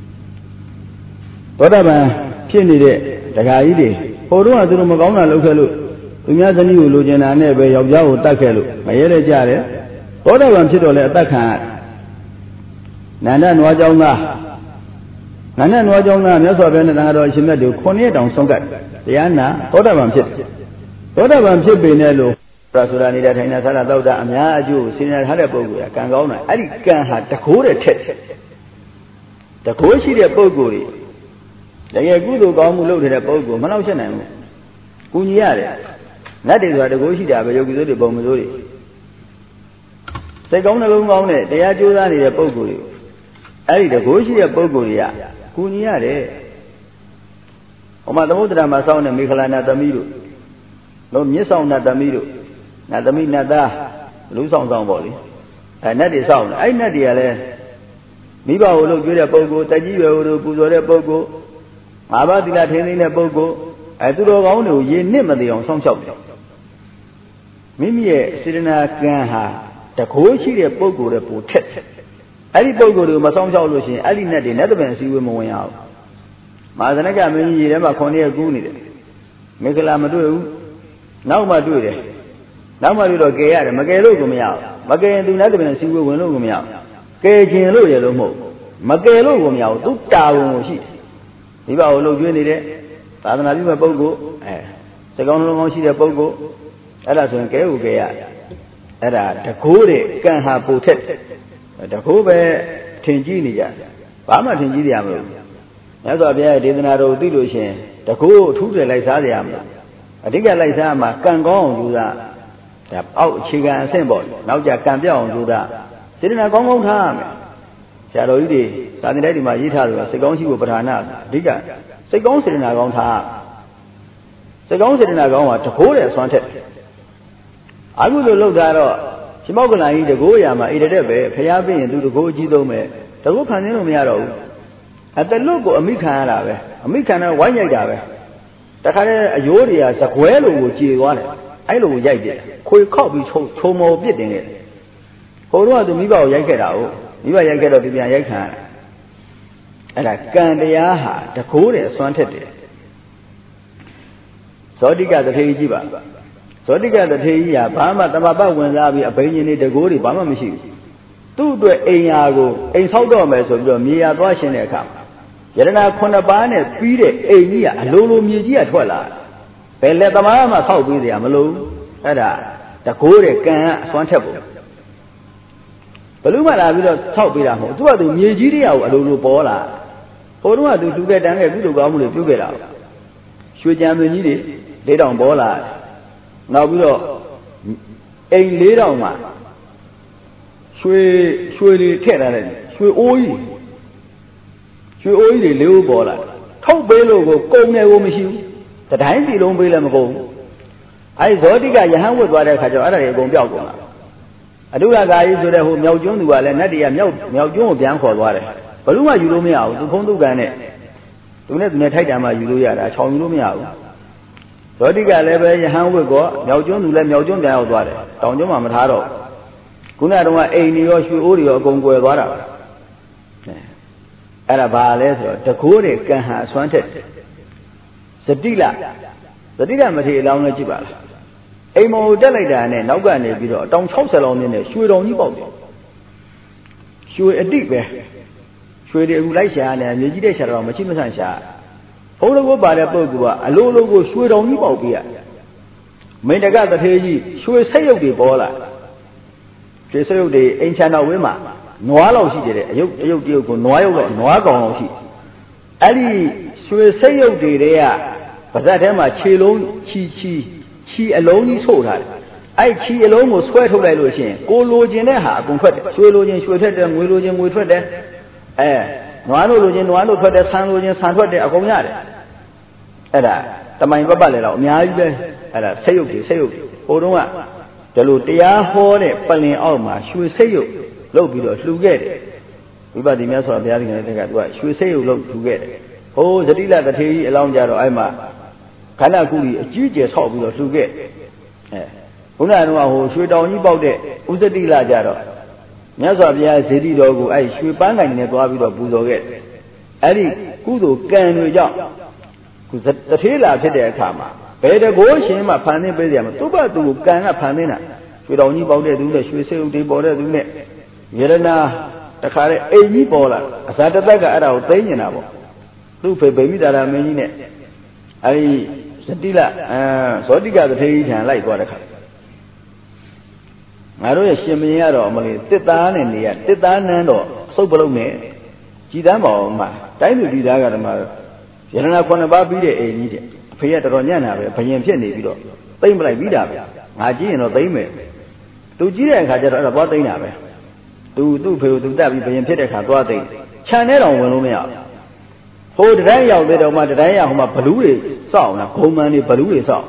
Whatever, Chinny, the Gaidi, Horu Azumagona Localu, Tumiazani Lujan and Nebe of Yao Takelu, Mayele Jare, whatever Chitole attack. Nana Wajona. Nana Wajona, Naso Venado, she met you, Cornet on Songat, Diana, Odavam Chip. Odavam Chip Benello, Prasurani that Hinasana Dauda, Amia, Jew, Senior Harabu, Kangona, Arikan had the Kura Tet. The Koshi de Poguri. They are good to go look at a Pogo, Manausan. Kunyare. That is what the Goshi Dabayo de Bomazuri. Second alone, they are Judani de Poguri. I the Goshi de Pogoria. Kunyare. Omadamudra Masan and Michelana Damiru. No Nissan Nadamiru. Nadami Nada. Lose on somebody. And that is sound. I know the other. Miba will look good at Pogo, Taji will put a Pogo. Abadila Tenina Pogo. I do not own you, Nimadi on some shop. Mimi, Sirina Ganha, the Koshi de Pogo, the Potet. Ali Pogo, the Mason Solution, Ali Nadi, Netherlands, you will move out. Mazanaga, many never Conia Guni. Michael now my do it. Now my little gay, Magalo go me out. Magain do Netherlands, you will know me out. Gay Gino Yellow Mo. Magalo go me out, do town sheet. If I will look you in it, Father Nalima Pogo, second long sheet of Pogo, Ellison Gay, Era, the Kore can have potet. The Kobe Tinginia, Pama Tinginia. That's why I didn't know Dilution, the Ko to the Lysadiam. I think I like Sama can go on to that. Out chicken and symbol, now Jack can be on to that. Sitting a gong time. Shadow Idi, Saturday, my guitar, second she will put her now. Digger, second sitting a long time. Second sitting a gong to hold it, wanted. I would look that up. She mogul I eat the Goyama, eat a debe, Payabi, and do the Goji Dome. The look on Miaro. At the look of Mikana, a Mikana, one yagabe. The Yoria, Saquello, which you want. I know Yagi, Koi copy so more bidding it. Hold on to Mibo Yakao. You are get up to be a yakan. And I can't the aha, the Korea wanted it. So they got the Tejiba. So they got the Teja, Bama, the Baba, when I be a penny the Gori Bama machine. Two to a yago, a Saudomas of the Mia washing their camp. Yerana Konabane, feed it, a year, a lulu musia twella. They let the Mama help with the Amalu. The Korea can swantable. Paluma will talk with them. Do I do Nigeria or Lulu Bola? Or do I do get down a good government to get out? Should jam the needed, they don't bola. Now we will a lay down one. Surely tell it. Should oil. Should oil the little bola. Talk bellow go near machine. The time they don't bill them go. I thought the guy you have with what I had other go down. I do a guy to the home Yeljon, while Nadia Yeljon Bianco water. Paluma, you do me out, to Pondu Gane. Do not met Hidama, you do ya, I saw you me out. So the guy level, your hand will go, Yeljon, let Yeljon down water. Don't you, Mamma Haro? Kunadoma, a New York, Uri or Gongo water. Arabales, the Kore can have swanted. Sadila, the Dila material on the Jibal. A more delicate and Nogane, don't toss along in it, should only boat. Should a deep way. Should a Ulasha and vegetation around Machima Sansha. Hold a go by the Bogua, a low logo should only boat here. Made a guy that he should say of the bola. She said of the ancient women. Noalo she did it, you go Noio, Noago she. Ali should say of the rea, but that Emma Chilon, Chi alone is told her. I chi alone was sweat of Elotion. Go lodging a half, Swillogian, Sweated, and Willogian with her there. Noanogian, Noano for the Sanlogian, Sanford, Agomiade. Ada, the mind of Ballet, Miabe, Ada, Sayoki, Odoma. The Lutia Hore, Palin Alma, she will say you, low below, you get it. We bought the mess of the other, she will say you look to get it. Oh, the dealer that he along Jaro Ima. Kanakuri, a Judas hobby or to get. Unano, who should only about it, who's the dealer Jaro? Nazabia, Zedi Dogo, I should bang in a Babi of Buzoget. Ali, Kudo, can we jump? Because the tailor said their karma. Better go, shame a panning by them. Tuba to Gana Panina. Should only about it, do the should say they border do it. Yerana, the car, any baller, a Sataka at our thing in our. Do pay baby that I mean it. I Sadila, so the other day and like what I don't know, Shimiaro, Titan and the Titan and so below me. chỉ đám bảo mà trái người đi ra cái mà giờ này con ba bí để ấy đi phải là đó nhá nào phải nhận phiền này bí đó tây mà lại bí đà ngài chỉ nó tây mày tôi chỉ là khai cho đó là bao tây nào vậy tôi phải tôi ta bị phải nhận phiền để khai toa tây cha này đâu mà luôn mày hồi đấy giàu đấy đâu mà đấy giàu mà bự đi sao nè không mà đi bự đi sao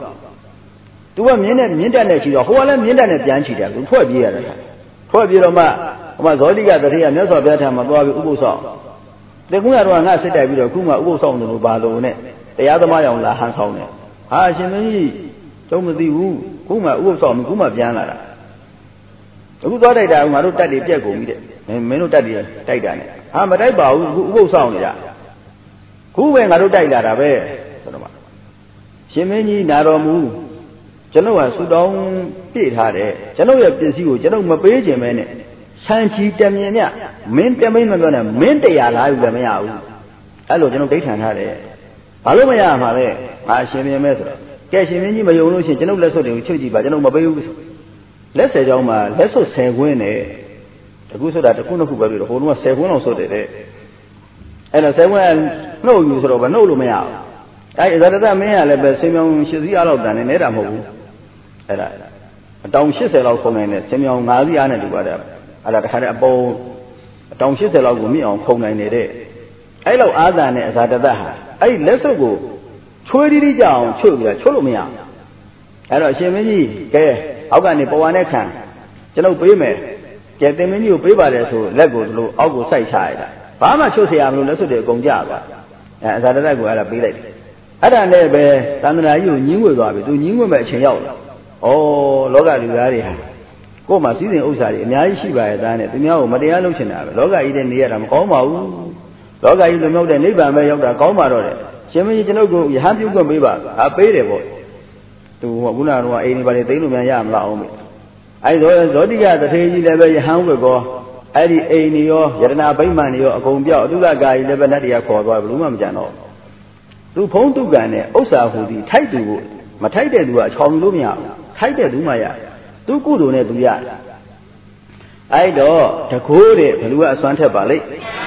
tôiว่าမြင်းတက်နဲ့ရှိတော့ဟိုကလည်းမြင်းတက်နဲ့ပြန်ချီတယ်သူဖွဲ့ပြေးရတယ်ဖွဲ့ပြေးတော့မှဟိုမှာဇောတိကတတိယမြတ်စွာဘုရားထံမှာသွားပြီးဥပုသ်ဆောင်တကူကတော့ငါစစ်တိုက်ပြီးတော့ခုမှဥပုသ်ဆောင်တယ်လို့ပါလို့နဲ့တရားသမားရောင်လာဟန်ဆောင်တယ်ဟာရှင်မင်းကြီးကျုံမသိဘူးခုမှဥပုသ်ဆောင်ပြီးခုမှပြန်လာတာအခုသွားတိုက်တာငါတို့တက်တွေပြက်ကုန်ပြီတဲ့မင်းတို့တက်တွေတိုက်တာနဲ့ဟာမတိုက်ပါဘူးဥပုသ်ဆောင်နေတာခုပဲငါတို့တိုက်လာတာပဲဆိုတော့ရှင်မင်းကြီးနာတော်မူကျွန်တော်ကဆူတောင်းပြည့်ထားတယ်ကျွန်တော်ရဲ့ပစ္စည်းကိုကျွန်တော်မပေးခြင်းပဲနဲ့ဆန်ချီတမြင်မြမင်းတမိန်မပြောနဲ့မင်းတရားလာယူလည်းမရဘူးအဲ့လိုကျွန်တော်ဒိဋ္ဌံထားတယ်ဘာလို့မရမှာလဲငါရှင်မြင်မဲ့ဆိုတော့ကဲရှင်မင်းကြီးမယုံလို့ရှင်ကျွန်တော်လက်စွပ်တွေကိုချုပ်ကြည့်ပါကျွန်တော်မပေးဘူးလက်ဆယ်ကြောင်းမှာလက်စွပ်10ခွင်းနဲ့တခုဆိုတာတခုနှစ်ခုပဲလို့ဟိုတုန်းက10ခွင်းလောက်စွပ်တယ်တဲ့အဲ့တော့10ခွင်းနှုတ်ယူဆိုတော့မနှုတ်လို့မရဘူးအဲ့ဇာတတမင်းကလည်းပဲဆင်းမြောင်း80စီးအားလောက်တန်နေနေတာမဟုတ်ဘူးအဲ့ဒါအတောင်80လောက်ခုံနိုင်တဲ့ဆင်းမြောင်း5စီးအားနဲ့တူပါတယ်အဲ့ဒါတခါတည်းအပုံအတောင်80လောက်ကိုမြင့်အောင်ခုံနိုင်နေတဲ့အဲ့လောက်အားသာနဲ့အဇာတတဟာအဲ့လက်စွပ်ကိုချွေးတိကြအောင်ချုပ်ပြီးချုပ်လို့မရအဲ့တော့အရှင်မင်းကြီးကဲအောက်ကနေပဝါနဲ့ခံကျွန်ုပ်ပေးမယ်ကဲတင်မင်းကြီးကိုပေးပါတယ်ဆိုလက်ကိုဒီလိုအောက်ကိုစိုက်ချရတာဘာမှချုပ်เสียရမလို့လက်စွပ်တွေအကုန်ကြသွားအဇာတတကိုအဲ့ဒါပေးလိုက်တယ်အဲ့ဒါနဲ့ပဲသန္တရာကြီးကိုညင်းငွေသွားပြီသူညင်းငွေမဲ့အချိန်ရောက်လာဩလောကလူသားတွေဟာကိုယ်မှာစည်းစိမ်ဥစ္စာတွေအများကြီးရှိပါရဲ့သားနဲ့သူများကိုမတရားလုပ်ချင်တာပဲလောကကြီးတဲ့နေရတာမကောင်းပါဘူးလောကကြီးလွန်မြောက်တဲ့နိဗ္ဗာန်ပဲရောက်တာကောင်းပါတော့တယ်ရှင်မင်းကြီးကျွန်ုပ်ကိုယဟန်ပြုခွင့်ပေးပါဟာပေးတယ်ပေါ့သူကခုနကတော့အိမ်တွေပါလေသိလို့များရမလားအောင်မေအဲ့တော့ဇောတိကတထေကြီးလည်းပဲယဟန်ဝတ်ကောအဲ့ဒီအိမ်တွေရောယတနာဗိမာန်တွေရောအကုန်ပြောက်အတုလကာကြီးလည်းပဲလက်တရားခေါ်သွားဘယ်လို့မှမကြံတော့သူဖုံးတုကန်နဲ့ဥစ္စာဟူသည်ထိုက်သူကိုမထိုက်တဲ့သူကချောင်လို့မရဘူးထိုက်တဲ့သူမှရသူကုသိုလ်နဲ့သူရအဲ့တော့တကိုးတဲ့ဘလူကအစွမ်းထက်ပါလိမ့်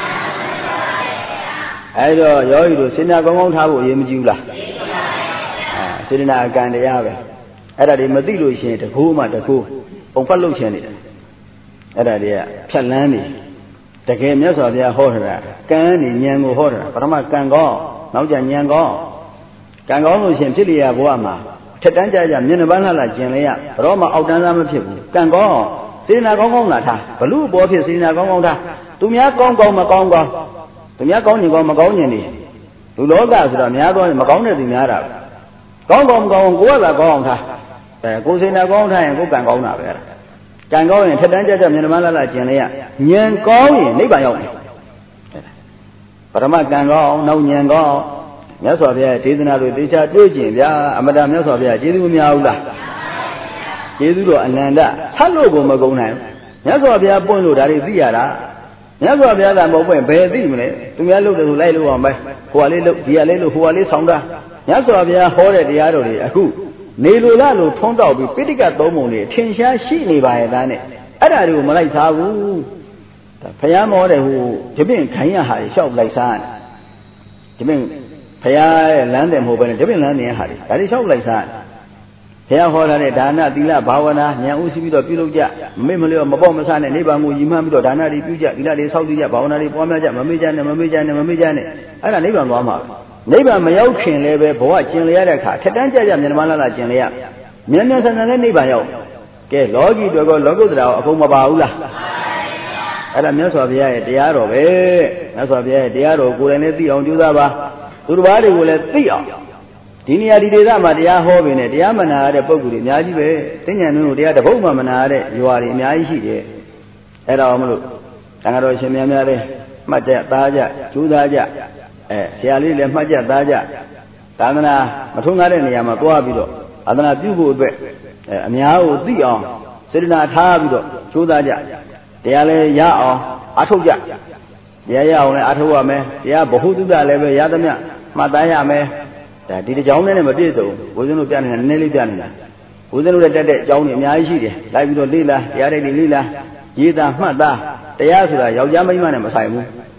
အဲ့တော့ယောဂီတို့စေနာကောင်းကောင်းထားဖို့အရေးမကြီးဘူးလားစေနာအကံတရားပဲအဲ့ဒါတွေမသိလို့ရှိရင်တကိုးမှတကိုးပုံဖတ်လုပ်ချင်နေတယ်အဲ့ဒါတွေကဖြတ်လန်းနေတကယ်မြတ်စွာဘုရားဟောတာကံနေဉာဏ်ကိုဟောတာပထမကံကောင်းနောက်ကြဉာဏ်ကောင်းကံကောင်းလို့ရှင်ဖြစ်လျက်ဘဝမှာထက်တန်းကြကြမျက်နှာပန်းလှလှကျင်လျက်ဘရောမှအောက်တန်းသားမဖြစ်ဘူးကံကောင်းစေနာကောင်းကောင်းလာထားဘလူဘောဖြစ်စေနာကောင်းကောင်းထားသူများကောင်းကောင်းမကောင်းကောင်းသူများကောင်းရင်ကောင်းမကောင်းရင်နေလူလောကဆိုတော့များသောမကောင်းတဲ့သူများတာကောင်းကောင်းမကောင်းကိုယ်ကသာကောင်းအောင်ထားကိုယ်စေနာကောင်းထားရင်ကိုယ်ကံကောင်းတာပဲကံကောင်းရင်ထက်တန်းကြကြမျက်နှာပန်းလှလှကျင်လျက်ဉာဏ်ကောင်းရင်နိဗ္ဗာန်ရောက်တယ်ပရမကံကောင်းနောက်ဉာဏ်ကောင်းမြတ်စွာဘုရားဒေသနာတွေသေချာတွေ့ကျင်ဗျာအမတမြတ်စွာဘုရားကျေးဇူးမများဘူးလားကျေးဇူးတော်အနန္တဆတ်လို့ကိုမကုန်နိုင်မြတ်စွာဘုရားပွင့်လို့ဒါတွေသိရတာမြတ်စွာဘုရားကမဟုတ်ပွင့်ဘယ်သိမလဲသူများလုပ်တယ်ဆိုလိုက်လို့အောင်ပဲဟိုကလေးလုပ်ဒီကလေးလုပ်ဟိုကလေးဆောင်တာမြတ်စွာဘုရားဟောတဲ့တရားတော်တွေအခုနေလိုလားလို့ထုံးတောက်ပြီးပိဋကတ်သုံးပုံတွေထင်ရှားရှိနေပါရဲ့သားနဲ့အဲ့ဒါတွေကိုမလိုက်သားဘူးဘုရားမောတဲ့ဟိုဒီပင်ခိုင်းရဟာလျှောက်လိုက်စားဒီပင်ဘုရားရဲ့လမ်းတယ်မဟုတ်ဘဲနဲ့ဒီပင်လမ်းနေတဲ့ဟာတွေဒါတွေလျှောက်လိုက်စားဘုရားဟောထားတဲ့ဒါနသီလဘာဝနာဉာဏ်ဥရှိပြီးတော့ပြုလုပ်ကြမမေ့မလျော့မပေါ့မဆနဲ့နိဗ္ဗာန်ကိုရည်မှန်းပြီးတော့ဒါနတွေပြုကြသီလတွေဆောက်တည်ကြဘာဝနာတွေပွားများကြမမေ့ကြနဲ့မမေ့ကြနဲ့အဲ့ဒါနိဗ္ဗာန်သွားမှာနိဗ္ဗာန်မရောက်ခင်လည်းပဲဘဝကျင်လျရတဲ့အခါထက်တန်းကြကြမျက်နှာမလာကျင်လျရမြန်မြန်ဆန်ဆန်နဲ့နိဗ္ဗာန်ရောက်ကဲလောကီတွေကောလောကုတ္တရာအကုန်မပါဘူးလားအဲ့ဒါမြတ်စွာဘုရားရဲ့တရားတော်ပဲမြတ်စွာဘုရားရဲ့တရားတော်ကိုယ်တိုင်လည်းသိအောင်ကြိုးစားပါသူတစ်ပါးတွေကိုလည်းသိအောင်ဒီနေရာဒီဒေသမှာတရားဟောပင်နဲ့တရားမနာရတဲ့ပုဂ္ဂိုလ်တွေအများကြီးပဲသိဉာဏ်တို့တရားတပုတ်မှမနာရတဲ့ရွာတွေအများကြီးရှိတယ်အဲ့ဒါအောင်မလို့တန်ခါတော်ရှင်များများလည်းမှတ်ကြသားကြကြိုးစားကြဆရာလေးလည်းမှတ်ကြသားကြသာသနာမထုံးကားတဲ့နေရာမှာသွားပြီးတော့သာသနာပြုဖို့အတွက်အများကိုသိအောင်စေတနာထားပြီးတော့ကြိုးစားကြတရားလည်းရအောင်အားထုတ်ကြတရားရအောင်လည်းအားထုတ်ရမယ်တရားဘ ഹു တုဒ္ဒလည်းပဲရသမျှမှတ်သားရမယ်ဒါဒီတစ်ကြောင်းနဲ့မပြည့်စုံဘုရားတို့ပြနေတာနည်းနည်းလေးပြနေတာဘုရားတို့တက်တဲ့အကြောင်းတွေအများကြီးရှိတယ်လိုက်ပြီးတော့လေ့လာတရားတွေလေ့လာရေးသားမှတ်သားတရားဆိုတာယောက်ျားမိန်းမနဲ့မဆိုင်ဘူး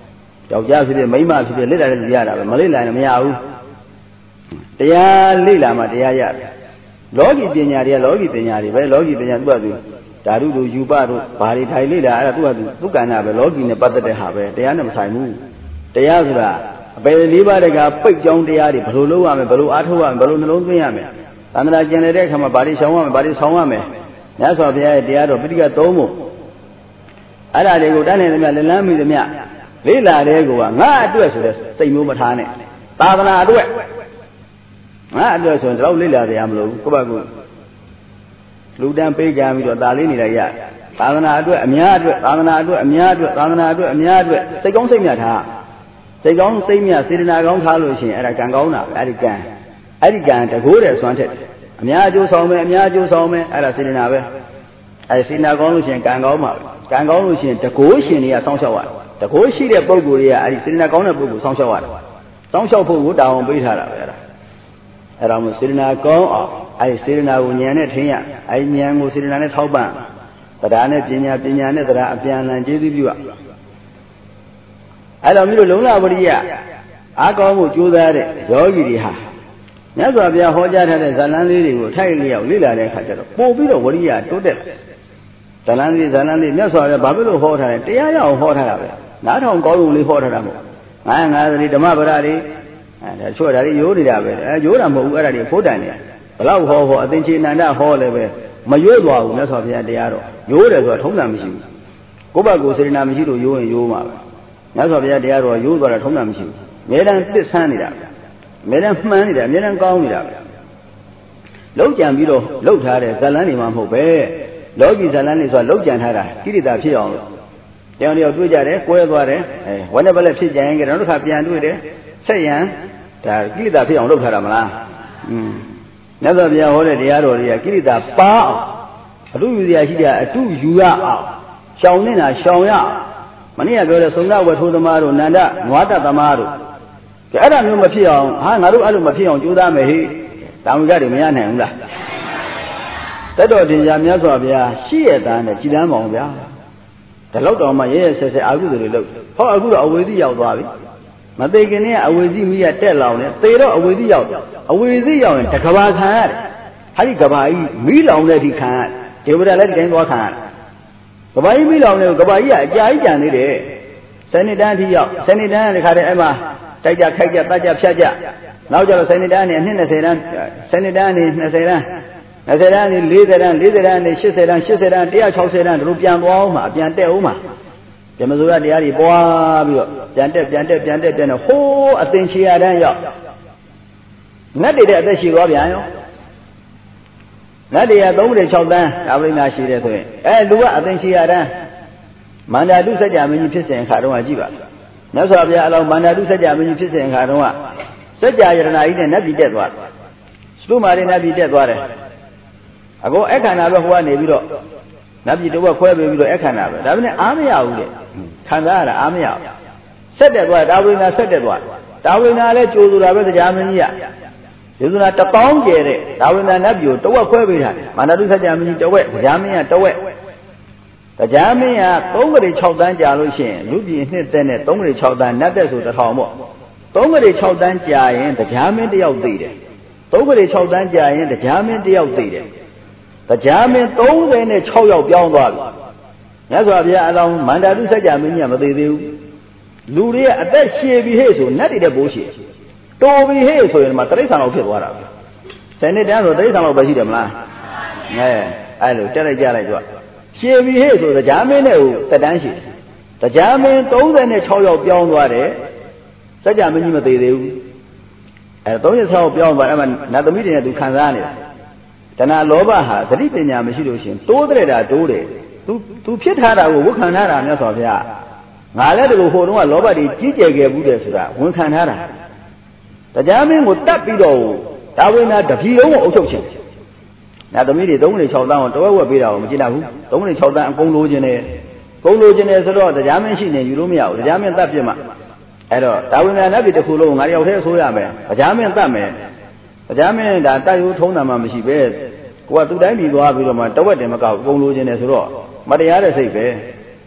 ယောက်ျားဖြစ်ဖြစ်မိန်းမဖြစ်ဖြစ်လေ့လာတဲ့လူရတာပဲမလေ့လာရင်မရဘူးတရားလေ့လာမှတရားရတယ်လောကီပညာတွေကလောကီပညာတွေပဲလောကီပညာသူကသူဓာတုတို့ယူပတို့ဘာတွေထိုင်လေ့လာအဲ့ဒါသူကသူကဏ္ဍပဲလောကီနဲ့ပတ်သက်တဲ့ဟာပဲတရားနဲ့မဆိုင်ဘူးတရားဆိုတာအပေ၄ပါးတကပိတ်ကြောင်းတရားတွေဘယ်လိုလုပ်ရမလဲဘယ်လိုအားထုတ်ရမလဲဘယ်လိုနှလုံးသွင်းရမလဲသန္တာကျင်တဲ့အခါမှာဘာတွေရှောင်ရမလဲဘာတွေဆောင်ရမလဲမြတ်စွာဘုရားရဲ့တရားတော်ပိဋကသုံးဖို့အဲ့ဒါတွေကိုတန်းနေသမျှလက်လန်းမိသမျှလေ့လာတဲ့ကောငါအတွက်ဆိုတဲ့စိတ်မျိုးမထားနဲ့သာသနာအတွက်ငါအတွက်ဆိုရင်တော့လေ့လာကြရမလို့ကိုယ့်ဘက်ကလူတန်းပေးကြပြီးတော့ဒါလေးနေလိုက်ရသာသနာအတွက်အများအတွက်သာသနာအတွက်အများအတွက်သာသနာအတွက်အများအတွက်စိတ်ကောင်းစိတ်မြတ်ထားစိတ်ကောင်းစိတ်မြတ်စေတနာကောင်းထားလို့ရှိရင်အဲ့ဒါကံကောင်းတာပဲအဲ့ဒီကံတကိုးတဲ့စွမ်းထက်အများအကျိုးဆောင်မယ်အများအကျိုးဆောင်မယ်အဲ့ဒါစေတနာပဲအဲ့စေတနာကောင်းလို့ရှိရင်ကံကောင်းမှာကံကောင်းလို့ရှိရင်တကိုးရှင်တွေကစောင့်ရှောက်ရတယ်တကိုးရှိတဲ့ပုဂ္ဂိုလ်တွေကအဲ့ဒီစေတနာကောင်းတဲ့ပုဂ္ဂိုလ်စောင့်ရှောက်ရတယ်စောင့်ရှောက်ဖို့ကိုတာဝန်ပေးထားတာပဲအဲ့ဒါမှစေတနာကောင်းအောင်အဲ့ဒီစေတနာကိုဉာဏ်နဲ့ထင်ရအဲ့ဒီဉာဏ်ကိုစေတနာနဲ့ထောက်ပံ့တရားနဲ့ပညာနဲ့တရားအပြန်အလှန်ကျေးဇူးပြုရအဲ့တော့မြို့လုံလဝရိယအားကောင်းမှုကြိုးစားတဲ့ယောဂီတွေဟာမြတ်စွာဘုရားဟောကြားထားတဲ့ဇာလန်းလေးတွေကိုထိုက်လျောက်လေ့လာတဲ့အခါကျတော့ပို့ပြီးတော့ဝရိယတိုးတက်ဇာလန်းလေးမြတ်စွာဘုရားဘာဖြစ်လို့ဟောထားလဲတရားရအောင်ဟောထားတာပဲနားထောင်ကောင်းုံလေးဟောထားတာမဟုတ်950တွေဓမ္မပဒတွေဒါချွတ်တာတွေရိုးနေတာပဲရိုးတာမဟုတ်ဘူးအဲ့ဒါတွေဖို့တိုင်နေဘလောက်ဟောအသင်္ချေနန္ဒဟောလည်းပဲမရိုးသွားဘူးမြတ်စွာဘုရားတရားတော်ရိုးတယ်ဆိုတာထုံးစံမရှိဘူးကိုယ့်ဘက်ကိုစေတနာမရှိလို့ရိုးရင်ရိုးမှာပဲမြတ်စွာဘုရားတရားတော်ရိုးသွားတာထုံးစံမရှိဘူးအမြဲတမ်းသစ်ဆန်းနေတာအမြဲတမ်းမှန်းနေတာအမြဲတမ်းကောင်းနေတာပဲလောက်ကြံပြီးတော့လောက်ထားတဲ့ဇာလန်းတွေမှမဟုတ်ပဲလောကီဇာလန်းတွေဆိုတာလောက်ကြံထားတာကိရိတာဖြစ်အောင်လို့တယောက်တွေ့ကြတယ်ကွဲသွားတယ်ဝနဲ့ဘလက်ဖြစ်ကြရင်နောက်တစ်ခါပြန်တွေ့တယ်ဆက်ရန်ဒါကိရိတာဖြစ်အောင်လုပ်ထားတာမလားမြတ်စွာဘုရားဟောတဲ့တရားတော်တွေကကိရိတာပါအောင်အတုယူစရာရှိတာအတုယူရအောင်ရှောင်နေတာရှောင်ရမနေ့ကပြောတဲ့သုံးသဝထိုးသမားတို့နန္ဒနွားတသမားတို့အဲ့ဒါမျိုးမဖြစ်အောင်ငါတို့အဲ့လိုမဖြစ်အောင်ကြိုးစားမယ်ဟိတာဝိကတွေမရနိုင်ဘူးလားတတ်တော်တင်ကြမြတ်စွာဘုရားရှိရသားနဲ့ကြည်တမ်းပါအောင်ဗျာဒါလောက်တော်မှရဲရဲဆက်ဆက်အာဟုတွေလုပ်ဟောအခုတော့အဝေသိရောက်သွားပြီမသိခင်နဲ့အဝေသိမိရတက်လောင်နေသေတော့အဝေသိရောက်ရင်တကဘာခံရတယ်ဟာဒီကဘာကြီးမိလောင်တဲ့အထိခံရတယ်ဒေဝဒလည်းဒီတိုင်းသွားခံရတယ်ကဘာကြီးမိလောင်နေကဘာကြီးကအကြာကြီးကြံနေတယ်စနေတန်းအထိရောက်စနေတန်းကတခါတည်းအဲ့မှာတိုက်ကြခိုက်ကြတတ်ကြဖြတ်ကြနောက်ကျတော့စနေတန်းနဲ့အနှစ်20တန်းစနေတန်းနဲ့20တန်း20တန်းနဲ့40တန်း40တန်းနဲ့80တန်း80တန်း160တန်းတို့ပြန်သွားအောင်မှာပြန်တက်အောင်မှာဓမ္မစိုးရတရားတွေပွားပြီးတော့ပြန်တက်ဟိုးအသင်္ချေရတန်းရောက်နတ်တွေတဲ့အသက်ရှိသွားပြန်ရောနတ်တွေက3-6တန်းဒါပရိနာရှိတယ်ဆိုရင်လူကအသင်္ချေရတန်းမန္တာတုစัจ जा မင်းကြီးဖြစ်စဉ်အခါတုန်းကကြည့်ပါမြတ်စွာဘုရားအလောင်းမန္တာတုစัจ जा မင်းကြီးဖြစ်စဉ်အခါတုန်းကစัจ जा ယရဏကြီးနဲ့နတ်ပြည်တက်သွားသုမာရိနတ်ပြည်တက်သွားတယ်အကုန်အခန္ဓာပဲဟိုကနေပြီးတော့နတ်ပြည်တော့ခွဲပေးပြီးတော့အခန္ဓာပဲဒါပေမဲ့အားမရဘူးတဲ့ခံစားရတာအားမရဘူးဆက်တက်သွားတာဝိညာဆက်တက်သွားတာဝိညာလည်းကြိုးဆိုတာပဲတရားမင်းကြီးကဒီဆိုတာ1000ကျဲတဲ့တာဝိညာနတ်ပြည်ကိုတဝက်ခွဲပေးတာမန္တတုစัจ जा မင်းကြီးတဝက်တရားမင်းကတဝက်တရားမင်းက3ကလေး6တန်းကြာလို့ရှိရင်လူပြည်နှစ်သက်နဲ့3ကလေး6တန်းနတ်သက်ဆို1000ပေါ့3ကလေး6တန်းကြာရင်တရားမင်းတယောက်သိတယ်3ကလေး6တန်းကြာရင်တရားမင်းတယောက်သိတယ်တရားမင်း36ယောက်ပြောင်းသွားပြီမြတ်စွာဘုရားအလောင်းမန္တာတုစัจ जा မင်းကြီးကမသေးသေးဘူးလူတွေကအသက်ရှည်ပြီဟဲ့ဆိုနတ်တွေတဲ့ဘိုးရှည်တော်ပြီဟဲ့ဆိုရင်မှတိရစ္ဆာန်လောက်ဖြစ်သွားတာပဲဇဏစ်တန်းဆိုတိရစ္ဆာန်လောက်ပဲရှိတယ်မလားအဲ့လိုတက်လိုက်ကြလိုက်ကြရှည်ပြီဟဲ့ဆိုတရားမင်းနဲ့ဟိုတက်တန်းရှည်တရားမင်း36ယောက်ပြောင်းသွားတယ်စัจ जा မင်းကြီးမသေးသေးဘူး36ယောက်ပြောင်းသွားအဲ့မှာနတ်သမီးတွေနဲ့သူခံစားနေတယ်တဏှာလောဘဟာသတိပညာမရှိလို့ရှင်တိုးတဲ့တာတိုးတယ်သူဖြစ်ထားတာကိုဝတ်ခံထားတာမြတ်စွာဘုရားငါလည်းဒီလိုဟိုတုန်းကလောဘတွေကြီးကျယ်ခဲ့ဘူးတယ်ဆိုတာဝန်ခံထားတာတရားမင်းကိုတတ်ပြီးတော့ဒါဝိနာတပီလုံးကိုအုပ်ချုပ်ခြင်းနတ်သမီးတွေ3-6တန်းကိုတဝက်ဝက်ပေးတာကိုမကြည့်ဘူး3-6တန်းအကုန်လိုချင်တယ်ဆိုတော့တရားမင်းရှိနေယူလို့မရဘူးတရားမင်းတတ်ပြမှာအဲ့တော့ဒါဝိနာနတ်ပြည်တစ်ခုလုံးငါတယောက်တည်းဆိုးရမယ်တရားမင်းတတ်မယ်တရားမင်းဒါတိုက်ရိုးထုံးတာမှမရှိပဲကိုကသူ့တိုင်းပြည်သွားပြီးတော့မှတဝက်တယ်မကောက်အကုန်လိုချင်တယ်ဆိုတော့မတရားတဲ့စိတ်ပဲ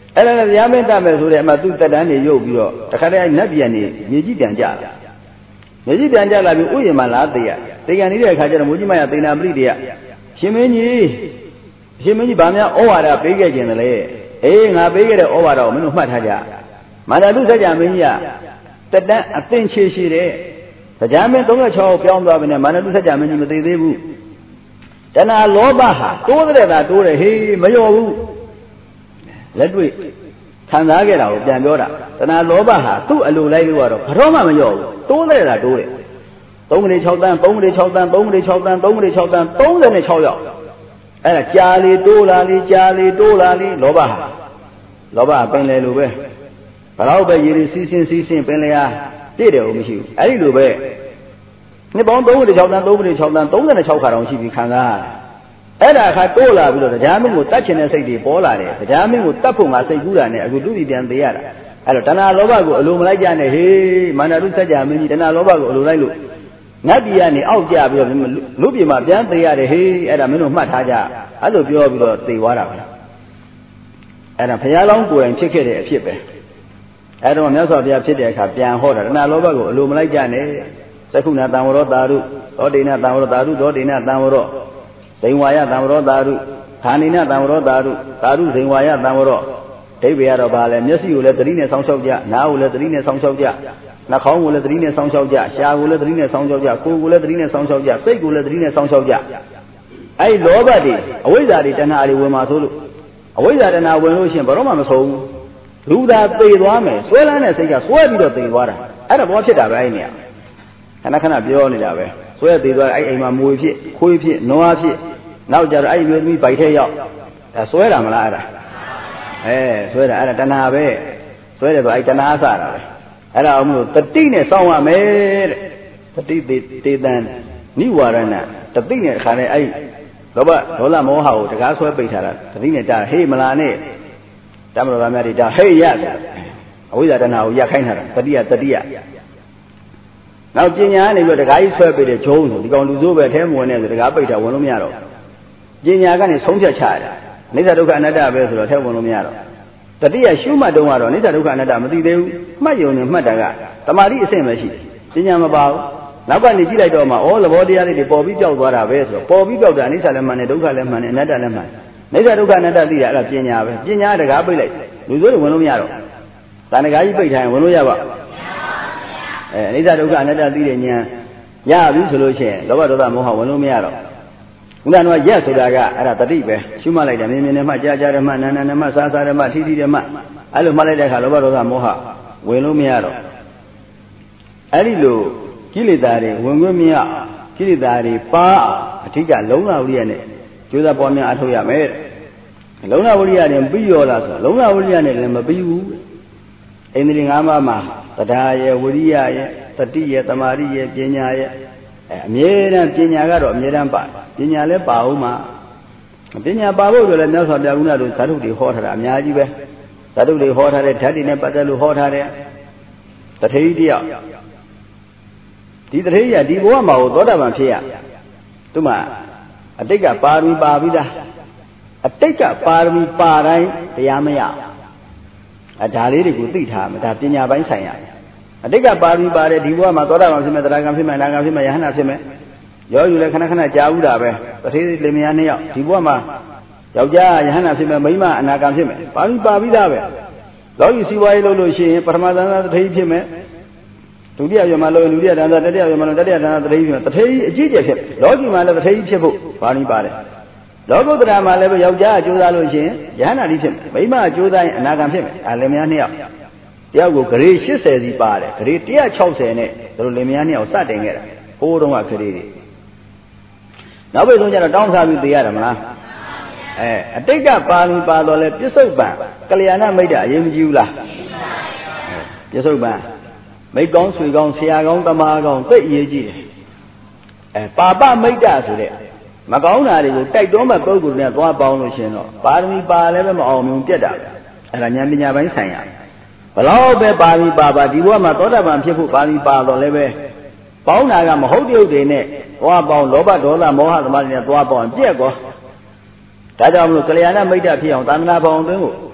အဲ့ဒါဗျာမင်းတတ်မယ်ဆိုတဲ့အမှသူ့တက်တန်းနေရုပ်ပြီးတော့တခါတည်းနတ်ပြန်နေမြေကြီးပြန်ကြလာမြေကြီးပြန်ကြလာပြီးဥယျာဉ်မှာလာသေးရတေကန်နေတဲ့အခါကျတော့မူကြီးမရသေနာပရိတေယရှင်မင်းကြီးဗာများဩဝါဒပေးခဲ့ခြင်းတည်းအေးငါပေးခဲ့တဲ့ဩဝါဒကိုမင်းတို့မှတ်ထားကြမန္တလူစကြာမင်းကြီးကတက်တန်းအသင်ချေရှိတဲ့စကြာမင်း36ပြောင်းသွားပြီနဲ့မန္တလူစကြာမင်းကြီးမသေးသေးဘူးတဏှာလောဘဟာတိုးတဲ့တာတိုးတယ်ဟေးမလျော့ဘူးလက်တွေ့ခံစားခဲ့တာကိုပြန်ပြောတာတဏှာလောဘဟာသူ့အလိုလိုက်လို့ကတော့ဘတော်မှမလျော့ဘူးတိုးတဲ့တာတိုးတယ်3ကလေး6တန်း3ကလေး6တန်း3ကလေး6တန်း3ကလေး6တန်း36ရောက်အဲ့ဒါကြာလေတိုးလာလေကြာလေတိုးလာလေလောဘပင်လေလိုပဲဘလောက်ပဲရေစီးစင်းပင်လေအားပြည့်တယ်ဦးမရှိဘူးအဲ့ဒီလိုပဲနှစ်ပေါင်း3ကလေး6တန်း3ကလေး6တန်း36ခါတောင်ရှိပြီခံစားရတယ်အဲ့ဒါခါတိုးလာပြီးတော့တရားမင်းကိုတတ်ချင်တဲ့စိတ်တွေပေါ်လာတယ်တရားမင်းကိုတတ်ဖို့ငါစိတ်ကူးတာနဲ့အခုသူ့ဒီပြန်သေးရတာအဲ့တော့တဏှာလောဘကိုအလိုမလိုက်ကြနဲ့ဟေးမန္တလူစัจ जा မင်းကြီးတဏှာလောဘကိုအလိုလိုက်လို့ငတ်ပြည်ကနေအောက်ကျပြီးတော့လူပြည်မှာပြန်သေးရတယ်ဟေးအဲ့ဒါမင်းတို့မှတ်ထားကြအဲ့လိုပြောပြီးတော့သေသွားတာပဲအဲ့ဒါဘုရားလောင်းကိုယ်တိုင်ဖြစ်ခဲ့တဲ့အဖြစ်ပဲအဲ့တော့မြတ်စွာဘုရားဖြစ်တဲ့အခါပြန်ဟောတာတဏှာလောဘကိုအလိုမလိုက်ကြနဲ့သက္ခုဏတံဝရောတာရုသောတိဏတံဝရောတာရုသောတိဏတံဝရောဇိန်ဝါယတံဝရောတာရုခာနိနတံဝရောတာရုဇိန်ဝါယတံဝရောဒိဗေရတော့ဗာလဲမျက်စိကိုလည်းသတိနဲ့စောင့်ရှောက်ကြနားကိုလည်းသတိနဲ့စောင့်ရှောက်ကြနှာခေါင်းကိုလည်းသတိနဲ့စောင့်ရှောက်ကြရှားကိုလည်းသတိနဲ့စောင့်ရှောက်ကြကိုယ်ကိုလည်းသတိနဲ့စောင့်ရှောက်ကြစိတ်ကိုလည်းသတိနဲ့စောင့်ရှောက်ကြအဲ့လောဘတွေအဝိဇ္ဇာတွေတဏှာတွေဝင်မှာဆိုလို့အဝိဇ္ဇာတဏှာဝင်လို့ရှိရင်ဘယ်တော့မှမဆုံးဘူးလူသာသေသွားမယ်ဆွဲလန်းတဲ့စိတ်ကဆွဲပြီးတော့သေသွားတာအဲ့ဒါဘောဖြစ်တာပဲအဲ့နေရခဏပြောနေတာပဲဆွဲသေသွားအဲ့အိမ်မှာမွေဖြစ်ခွေးဖြစ်နွားဖြစ်နောက်ကြတော့အဲ့မျိုးသမီးဗိုက်ထဲရောက်ဒါဆွဲတာမလားအဲ့ဒါဆွဲတာအဲ့ဒါတဏှာပဲဆွဲတယ်ဆိုအဲ့တဏှာအစတာပဲအဲ့ဒါအမှုတတိနဲ့စောင့်ရမယ်တဲ့တတိတေတံနိဝရဏတတိနဲ့ခါနဲ့အဲ့လောဘဒေါသမောဟကိုတကားဆွဲပိတ်ထားတာတတိနဲ့တာဟေးမလာနဲ့တမတော်သားများတွေတာဟေးရအဝိဇ္ဇာတဏှာကိုရပ်ခိုင်းထားတာတတိယနောက်ပညာကနေပြီးတော့တကားကြီးဆွဲပိတ်တဲ့ဂျုံးဆိုဒီကောင်လူစိုးပဲထဲမဝင်နဲ့ဆိုတကားပိတ်တာဝင်လို့မရတော့ပညာကနေဆုံးဖြတ်ချရတာအနိစ္စဒုက္ခအနတ္တပဲဆိုတော့ထဲဝင်လို့မရတော့တတိယရှုမှတ်တုံးကတော့အနိစ္စဒုက္ခအနတ္တမသိသေးဘူးမှတ်ယုံနဲ့မှတ်တာကတမာတိအဆင့်ပဲရှိတယ်ပညာမပါဘူးနောက်ကနေကြည့်လိုက်တော့မှသဘောတရားလေးတွေပေါ်ပြီးပြောက်သွားတာပဲဆိုတော့ပေါ်ပြီးပြောက်တာအနိစ္စလည်းမှန်တယ်ဒုက္ခလည်းမှန်တယ်အနတ္တလည်းမှန်တယ်အနိစ္စဒုက္ခအနတ္တသိတာအဲ့ဒါပညာပဲပညာတကားပိတ်လိုက်လူစိုးတွေဝင်လို့မရတော့တဏှာကြီးပိတ်ထားရင်ဝင်လို့ရပါအနိစ္စဒုက္ခအနတ္တသိတဲ့ဉာဏ်ရပြီဆိုလို့ရှိရင်လောဘဒေါသမောဟဝင်လို့မရတော့ခုနကရက်ဆိုတာကအဲ့ဒါတတိပဲရှုမှတ်လိုက်တယ်မြင်နဲ့မှကြားတယ်မှနာနဲ့မှစားတယ်မှထိတယ်မှအဲ့လိုမှတ်လိုက်တဲ့အခါလောဘဒေါသမောဟဝင်လို့မရတော့အဲ့ဒီလိုကိလေသာတွေဝင်ခွင့်မရကိလေသာတွေပါအဓိကလုံလဝိရိယနဲ့ကျိုးစားပေါ်များအထောက်ရမယ်လုံလဝိရိယနဲ့ပြီးရောလားဆိုလုံလဝိရိယနဲ့လည်းမပြီးဘူးအိန္ဒြေ၅ပါးမှာသဒ္ဒါရဲ့ဝိရိယရဲ့တတိရဲ့သမာဓိရဲ့ပညာရဲ့အမြဲတမ်းပညာကတော့အမြဲတမ်းပါပညာလည်းပါအောင်မှာပညာပါဖို့ဆိုလည်းမြတ်စွာဘုရားကတို့ဇာတုတွေဟောထားတာအများကြီးပဲဇာတုတွေဟောထားတဲ့ဓာတ်တွေနဲ့ပတ်သက်လို့ဟောထားတဲ့တထေးတယောက်ဒီတထေးရဒီဘဝမှာသောတာပန်ဖြစ်ရသူမှအတိတ်ကပါရမီပါပြီးသားအတိတ်ကပါရမီပါတိုင်းတရားမရဒါလေးတွေကိုသိထားမယ်ဒါပညာပိုင်းဆိုင်ရာအတိတ်ကပါရမီပါတယ်ဒီဘဝမှာသောတာပန်ဖြစ်မယ်တရားကံဖြစ်မယ်အနာကံဖြစ်မယ်ယဟနာဖြစ်မယ်ရောယူလည်းခဏကြာဥတာပဲတထေးလင်မယားနှစ်ယောက်ဒီဘဝမှာယောက်ျားယဟနာဖြစ်မယ်မိန်းမအနာကံဖြစ်မယ်ပါပြီးပါပြီးသားပဲလောကီစီဝါရေးလုပ်လို့ရှိရင်ပထမသန္တာတထေးဖြစ်မယ်ဒုတိယယမလို့ဒုတိယသန္တာတတိယယမလို့တတိယသန္တာတထေးဖြစ်မယ်တထေးအကြီးကျယ်ဖြစ်လောကီမှာလည်းတထေးဖြစ်ဖို့ပါပြီးပါတယ်လောကုတ္တရာမှာလည်းယောက်ျားကြိုးစားလို့ရှိရင်ယဟနာတိဖြစ်မယ်မိန်းမကြိုးစားရင်အနာကံဖြစ်မယ်လင်မယားနှစ်ယောက်တယောက်ကိုဂရေ80စီပါတယ်ဂရေ160နဲ့သူတို့လင်မယားနှစ်ယောက်စတင်ခဲ့တာဟိုးတုန်းကဂရေတွေနောက်ပိတ်ဆုံးကျတော့တောင်းစားပြီးသိရတယ်မလားအတိတ်ကပါဠိပါတော်လဲပြစ္ဆုတ်ပံကလျာဏမိတ်တာအရေးမကြီးဘူးလားပြစ္ဆုတ်ပံမိတ်ကောင်းဆွေကောင်းဆရာကောင်းတမားကောင်းသိအရေးကြီးတယ်ပါပမိတ်တာဆိုတဲ့မကောင်းတာတွေကိုတိုက်တွန်းမဲ့ပုဂ္ဂိုလ်တွေနဲ့သွားပေါင်းလို့ရှင်တော့ပါရမီပါလည်းပဲမအောင်မြင်ပြတ်တာအဲ့ဒါဉာဏ်ပညာပိုင်းဆိုင်ရာဘလောက်ပဲပါရမီပါဒီဘဝမှာသောတာပန်ဖြစ်ဖို့ပါရမီပါတော့လည်းပဲပေါင်းတာကမဟုတ်တဲ့ဥဒိနဲ့သွားပေါင်းလောဘဒေါသမောဟသမားတွေနဲ့သွားပေါင်းပြက်ကောဒါကြောင့်မလို့ကလျာဏမိတ်တာဖြစ်အောင်သာသနာပေါင်းအတွင်းကို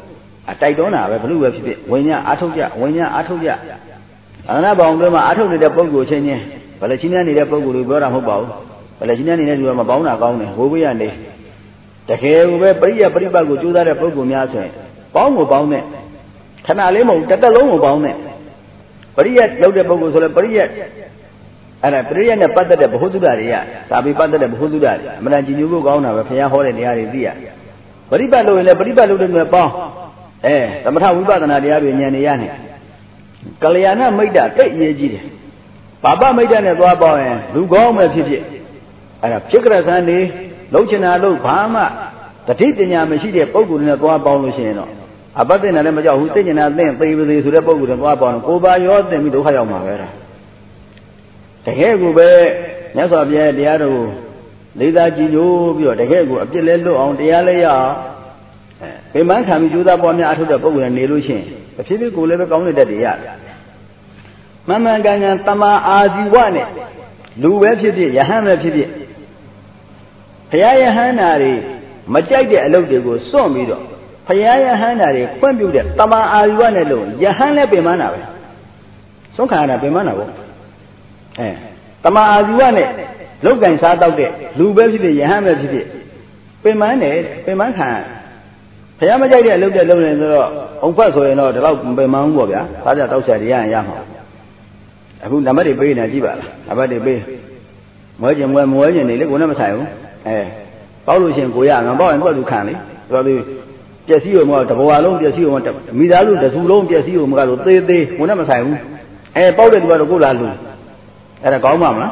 တိုက်တွန်းတာပဲဘလို့ပဲဖြစ်ဖြစ်ဝိညာဉ်အားထုတ်ကြဝိညာဉ်အားထုတ်ကြအနာဘောင်တွေမှာအားထုတ်နေတဲ့ပုဂ္ဂိုလ်ချင်းချင်းဗလချင်းနေတဲ့ပုဂ္ဂိုလ်တွေပြောတာမဟုတ်ပါဘူးဗလချင်းနေတဲ့လူကမပေါင်းတာကောင်းတယ်ဝိဝိယနေတကယ်ကိုပဲပရိယပရိပတ်ကိုကြိုးစားတဲ့ပုဂ္ဂိုလ်များဆိုရင်ပေါင်းကိုပေါင်းတဲ့ခဏလေးမဟုတ်တစ်သက်လုံးကိုပေါင်းတဲ့ပရိယလောက်တဲ့ပုဂ္ဂိုလ်ဆိုလဲပရိယအဲ့ဒါပရိယနဲ့ပတ်သက်တဲ့ဘ ഹു တုဒ္ဒတွေကသာပြီးပတ်သက်တဲ့ဘ ഹု တုဒ္ဒတွေအမှန်တန်ကြည်ညိုဖို့ကောင်းတာပဲဘုရားဟောတဲ့တရားတွေသိရပရိပတ်လို့ရင်လည်းပရိပတ်လို့တဲ့မျိုးပေါင်းသမထဝိပဿနာတရားတွေဉာဏ်နေရနေကလျာဏမိတ်တာတိတ်အရေးကြီးတယ်ဘာပမိတ်တာနဲ့သွားပေါင်းရင်လူကောင်းပဲဖြစ်ဖြစ်အဲ့ဒါဖြစ်ကြတဲ့ဆန်းနေလှုပ်ချင်တာလို့ဘာမှတတိပညာမရှိတဲ့ပုဂ္ဂိုလ်တွေနဲ့သွားပေါင်းလို့ရှိရင်တော့အပတ္တနာလည်းမကြောက်ဘူးသိကျင်တာသိသေပါစေဆိုတဲ့ပုဂ္ဂိုလ်တွေသွားပေါင်းကိုယ်ပါရောသိပြီးဒုက္ခရောက်မှာပဲတကယ်ကိုပဲမြတ်စွာဘုရားတရားတော်ကိုလေးစားကြည်ညိုပြီးတော့တကယ်ကိုအပြစ်လဲလွတ်အောင်တရားလဲရအောင်ဗိမာန်ခံပြီးကြိုးစားပွားများအထုတ်တဲ့ပုဂ္ဂိုလ်တွေနေလို့ရှိရင်အဖြစ်ဖြစ်ကိုယ်လည်းပဲကောင်းတဲ့တတ်တွေရတယ်မမှန်ကန်ကန်တမာအာဇီဝနဲ့လူပဲဖြစ်ဖြစ်ယဟန်ပဲဖြစ်ဖြစ်ဘုရားယဟန်နာတွေမကြိုက်တဲ့အလုပ်တွေကိုစွန့်ပြီးတော့ဘုရားယဟန်နာတွေဖွင့်ပြတဲ့တမာအာဇီဝနဲ့လို့ယဟန်လည်းပင်မနာပဲစွန့်ခံရတာပင်မနာပေါ့တမာအာဇီဝနဲ့လုတ်ကင်စားတောက်တဲ့လူပဲဖြစ်ဖြစ်ယဟန်ပဲဖြစ်ဖြစ်ပင်မနဲ့ပင်မခံဘုရားမကြိုက်တဲ့အလုပ်တဲ့လုပ်နေဆိုတော့အုံဖတ်ဆိုရင်တော့ဒီလောက်ပင်မဘူးပေါ့ဗျာစားကြတောက်ချရရမှာအခုနံပါတ်တွေပေးနေကြည့်ပါလားနံပါတ်တွေပေးမွဲကျင်မွဲကျင်နေလေကိုယ်နဲ့မဆိုင်ဘူးပေါက်လို့ရှိရင်ကိုရငါပေါက်ရင်တော့သူခံလေဆိုတော့ပျက်စီးရုံကတဘဝလုံးပျက်စီးရုံကမိသားစုတစုလုံးပျက်စီးရုံကလို့သေးသေးကိုယ်နဲ့မဆိုင်ဘူးပေါက်တဲ့သူကတော့ကိုယ်လာလူအဲ့ဒါကောင်းပါမလား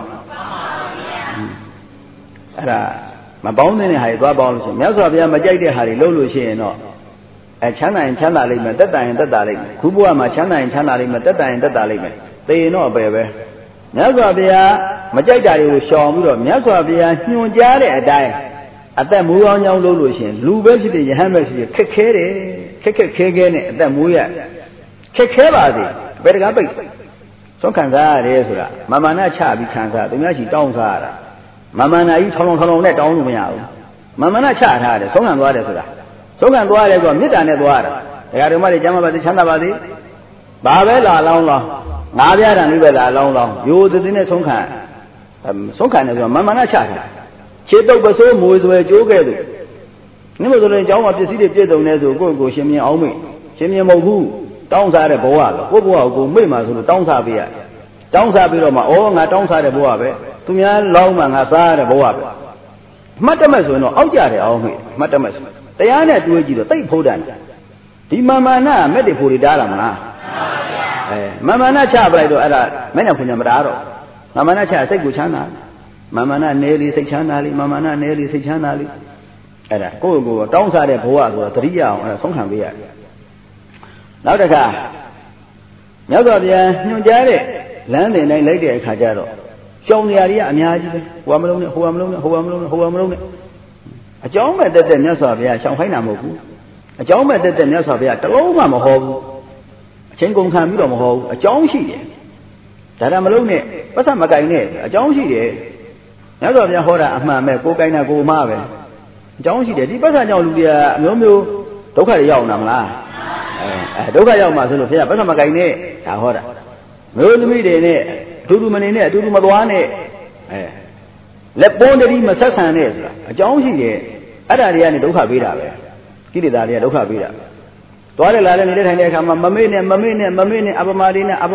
အဲ့ဒါမပေါင်းတဲ့ဟာတွေသွားပေါင်းလို့ရှိရင်မြတ်စွာဘုရားမကြိုက်တဲ့ဟာတွေလုပ်လို့ရှိရင်တော့ချမ်းသာရင်ချမ်းသာလိမ့်မယ်တက်တာရင်တက်တာလိမ့်မယ်ခုဘဝမှာချမ်းသာရင်ချမ်းသာလိမ့်မယ်တက်တာရင်တက်တာလိမ့်မယ်သေရင်တော့ပဲမြတ်စွာဘုရားမကြိုက်တာတွေကိုရှောင်ပြီးတော့မြတ်စွာဘုရားညွှန်ကြားတဲ့အတိုင်းအသက်မူအောင်ကြောင်းလုပ်လို့ရှိရင်လူပဲဖြစ်ဖြစ်ယဟန်ပဲဖြစ်ဖြစ်ခက်ခဲတယ်ခက်ခဲနဲ့အသက်မူရခက်ခဲပါစေဘယ်တကားပိတ်ဆုံးခံစားရတယ်ဆိုတာမမာနချပြီးခံစားသူများရှိတောင်းစားရတာမမာနကြီးထောင်နဲ့တောင်းလို့မရဘူးမမာနချထားတယ်ဆုံးခံသွားတယ်ဆိုတာဆုံးခံသွားတယ်ဆိုတော့မေတ္တာနဲ့သွားရတာဒကာတော်မတွေကျမ်းပါပါစေချမ်းသာပါစေဘာပဲလာလောင်းငါးပြားတန်လေးပဲလာလောင်းရိုးသေးနဲ့ဆုံးခံတယ်ဆိုတော့မမာနချထားခြေတုပ်ပစိုးမွေဆွဲကြိုးခဲ့သူနိမဆိုရင်ကျောင်းမှာပစ္စည်းတွေပြည့်စုံနေဆိုကိုယ့်ကိုရှင်မြင်အောင်မေ့ရှင်မြင်မဟုတ်ဘူးတောင်းစားတဲ့ဘဝလို့ကိုယ့်ဘဝကိုမေ့မှာဆိုလို့တောင်းစားပေးရတောင်းစားပြီးတော့မှငါတောင်းစားတဲ့ဘဝပဲသူများလောင်းမှငါစားရတဲ့ဘဝပဲမှတ်တမဲ့ဆိုရင်တော့အောက်ကြတယ်အောင်မေ့မှတ်တမဲ့ဆိုတရားနဲ့တွေးကြည့်တော့သိဖို့တန်ဒီမာနမက်တွေဖို့တွေတားတာမလားမာနချပလိုက်တော့အဲ့ဒါမဲ့ညာဖွညာမတားတော့မာနချစိတ်ကိုချမ်းသာမာနနဲလေးစိတ်ချမ်းသာလေးမာနနဲလေးစိတ်ချမ်းသာလေးအဲ့ဒါကိုယ့်ကိုယ်တောင်းစားတဲ့ဘဝဆိုတော့တတိယအောင်အဲ့ဒါဆုံးခံပေးရတယ်နောက်တစ်ခါမြတ်စွာဘုရားညွှန်ကြားတဲ့လမ်းတင်တိုင်းလိုက်တဲ့အခါကျတော့ရှောင်နေရာတွေကအများကြီးပဲဟိုမလုံးနဲ့ဟိုမလုံးနဲ့ဟိုမလုံးနဲ့ဟိုမလုံးနဲ့အကြောင်းမဲ့တက်မြတ်စွာဘုရားရှောင်ခိုင်းတာမဟုတ်ဘူးအကြောင်းမဲ့တက်မြတ်စွာဘုရားတလုံးမှမဟောဘူးအချင်းကုန်ခံပြီးတော့မဟောဘူးအကြောင်းရှိတယ်ဒါမလုံးနဲ့ပတ်သက်မကင်နဲ့အကြောင်းရှိတယ်မြတ်စွာဘုရားဟောတာအမှန်ပဲကိုယ်ကင်တာကိုယ်မှားပဲအကြောင်းရှိတယ်ဒီပတ်သက်ကြောင့်လူတွေကအမျိုးမျိုးဒုက္ခတွေရောက်နေတာမလားဒုက္ခရောက်မှာဆိုလို့ဘုရားပတ်သက်မကင်နဲ့ဒါဟောတာမျိုးသမီးတွေနဲ့အတူတူမနေနဲ့အတူတူမသွားနဲ့လက်ပွန်းတတိမဆက်ဆံနဲ့ဆိုတာအကြောင်းရှိတယ်အဲ့ဒါတွေကနေဒုက္ခပေးတာပဲကိလေသာတွေကဒုက္ခပေးတာသွားတယ်လာတယ်နေတဲ့ထိုင်တဲ့အခါမှာမမေ့နဲ့အပမာဒိနဲ့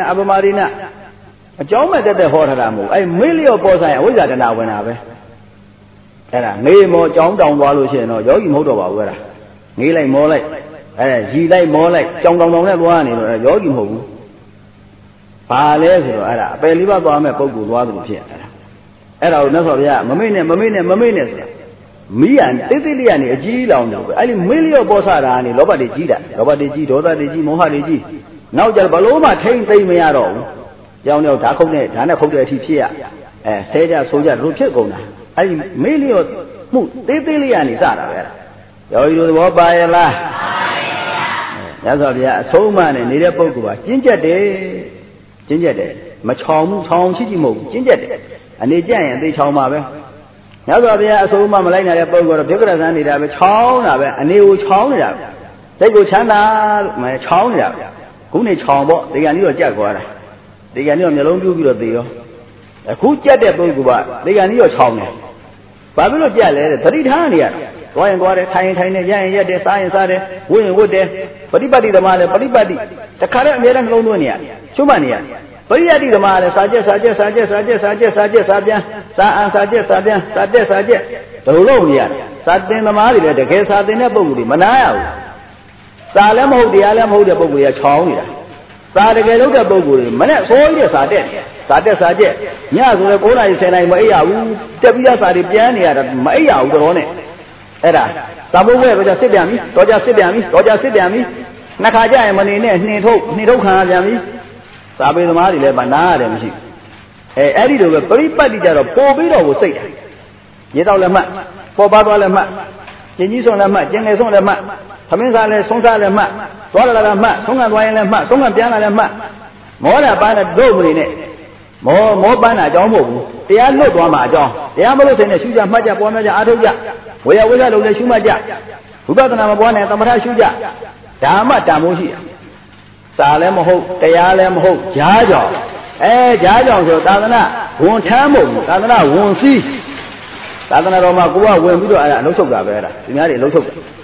အကြောင်းမဲ့တက်ဟောထားတာမဟုတ်အဲ့မေ့လျော့ပေါ်ဆိုင်အဝိဇ္ဇာတဏဝင်တာပဲအဲ့ဒါငေးမောကြောင်းတောင်သွားလို့ရှိရင်တော့ယောဂီမဟုတ်တော့ပါဘူးအဲ့ဒါငေးလိုက်မောလိုက်ရီလိုက်မောလိုက်ကြောင်တောင်နဲ့သွားနေတော့ယောဂီမဟုတ်ဘူးဘာလဲဆိုတော့အဲ့ဒါအပယ်လေးပါးသွားမဲ့ပုံကူသွားသလိုဖြစ်အဲ့ဒါကိုမြတ်စွာဘုရားမမေ့နဲ့ဆိုတာမိရတိတ်တိလေးကနေအကြီးလောင်တယ်ပဲအဲ့ဒီမေ့လျော့ပေါ်စားတာကနေလောဘတွေကြီးတာလောဘတွေကြီးဒေါသတွေကြီးမောဟတွေကြီးနောက်ကြဘလို့မှထိမ့်သိမ့်မရတော့ဘူးကြောင်းတော့ဓာခုတ်နဲ့ဓာနဲ့ခုတ်တဲ့အထိဖြစ်ရဆဲကြဆိုကြတို့ဖြစ်ကုန်တာအဲ့ဒီမေ့လျော့မှုတိတ်တိလေးကနေစတာပဲအဲ့ဒါယောဂီတို့သဘောပါရဲ့လားမြတ်စွာဘုရားအဆုံးအမနဲ့နေတဲ့ပုဂ္ဂိုလ်ကကျင့်ကြက်တယ်မချောင်ဘူးချောင်ရှိမဟုတ်ဘူးကျင့်ကြက်တယ်အနေကြက်ရင်အသေးချောင်ပါပဲမြတ်စွာဘုရားအဆုံးအမမလိုက်နိုင်တဲ့ပုဂ္ဂိုလ်တော့ပြက္ခရသံနေတာပဲချောင်းတာပဲအနေကိုချောင်းနေတာစိတ်ကိုချမ်းသာမယ်ချောင်းနေတာခုနေချောင်းပေါ့ဒီကနေ့တော့ကြက်သွားတာဒီကနေ့တော့မျိုးလုံးပြူးပြီးတော့သေရောအခုကြက်တဲ့ပုဂ္ဂိုလ်ကဒီကနေ့တော့ချောင်းတယ်ဘာဖြစ်လို့ကြက်လဲတဲ့သတိထားနေရတာသွားရင်သွားတယ်ထိုင်ရင်ထိုင်တယ်ရရင်ရက်တယ်စားရင်စားတယ်ဝတ်ရင်ဝတ်တယ်ပฏิပတ်တိဓမ္မလည်းပฏิပတ်တိတခါတည်းအမြဲတမ်းနှလုံးသွင်းနေရချွတ်မှတ်နေရပရိယတ္တိဓမ္မလည်းစာကျက်ပြန်စာအန်စာကျက်စာပြန်စာတက်စာကျက်ဒုလုံးနေရစာသင်သမားတွေလည်းတကယ်စာသင်တဲ့ပုဂ္ဂိုလ်တွေမနာရဘူးစာလည်းမဟုတ်တရားလည်းမဟုတ်တဲ့ပုဂ္ဂိုလ်တွေကချောင်းနေတာစာတကယ်လို့တဲ့ပုဂ္ဂိုလ်တွေမနဲ့ဆိုးရစာတက်စာကျက်ညဆိုလည်း9 နာရီ 10 နာရီမအိပ်ရဘူးတက်ပြီးစာတွေပြန်နေရတာမအိပ်ရဘူးတော်နဲ့အဲ့ဒါသာဘုတ်ဝဲတော့ကြစစ်ပြန်ပြီတော့ကြစစ်ပြန်ပြီနှစ်ခါကြရင်မနေနဲ့နှင်ထုတ်ခံရပြန်ပြီစာပေသမားတွေလည်းဗနာရတယ်မရှိအဲ့ဒီလိုပဲပရိပတ်တိကြတော့ပို့ပြီးတော့ကိုစိတ်တယ်ရေတော့လည်းမှတ်ပေါ်ပါသွားလည်းမှတ်ကျင်ကြီးဆုံးလည်းမှတ်ကျင်ငယ်ဆုံးလည်းမှတ်သမင်းစားလည်းဆုံးစားလည်းမှတ်သွားလာလည်းမှတ်ဆုံးခံသွားရင်လည်းမှတ်ဆုံးခံပြန်လာလည်းမှတ်မောတာပန်းတဲ့တို့မနေနဲ့မောပန်းတာအကြောင်းမဟုတ်ဘူးတရားလွတ်သွားမှာအကြောင်းတရားမလို့စိတ်နဲ့ရှုကြမှတ်ကြပွားများကြအားထုတ်ကြဝေယဝိဇ္ဇလုံးနဲ့ရှုမှတ်ကြဝိပဿနာမပွားနဲ့သမထရှုကြဒါမှတန်ဖိုးရှိစာလည်းမဟုတ်တရားလည်းမဟုတ်ကြားကြောင်ကြားကြောင်ဆိုသာသနာဝန်ထမ်းမဟုတ်ဘူးသာသနာဝန်စည်းသာသနာတော်မှာကိုကဝင်ပြီးတော့အဲ့ဒါအလုံးချုပ်တာပဲအဲ့ဒါဒီများတွေအလုံးချုပ်တယ်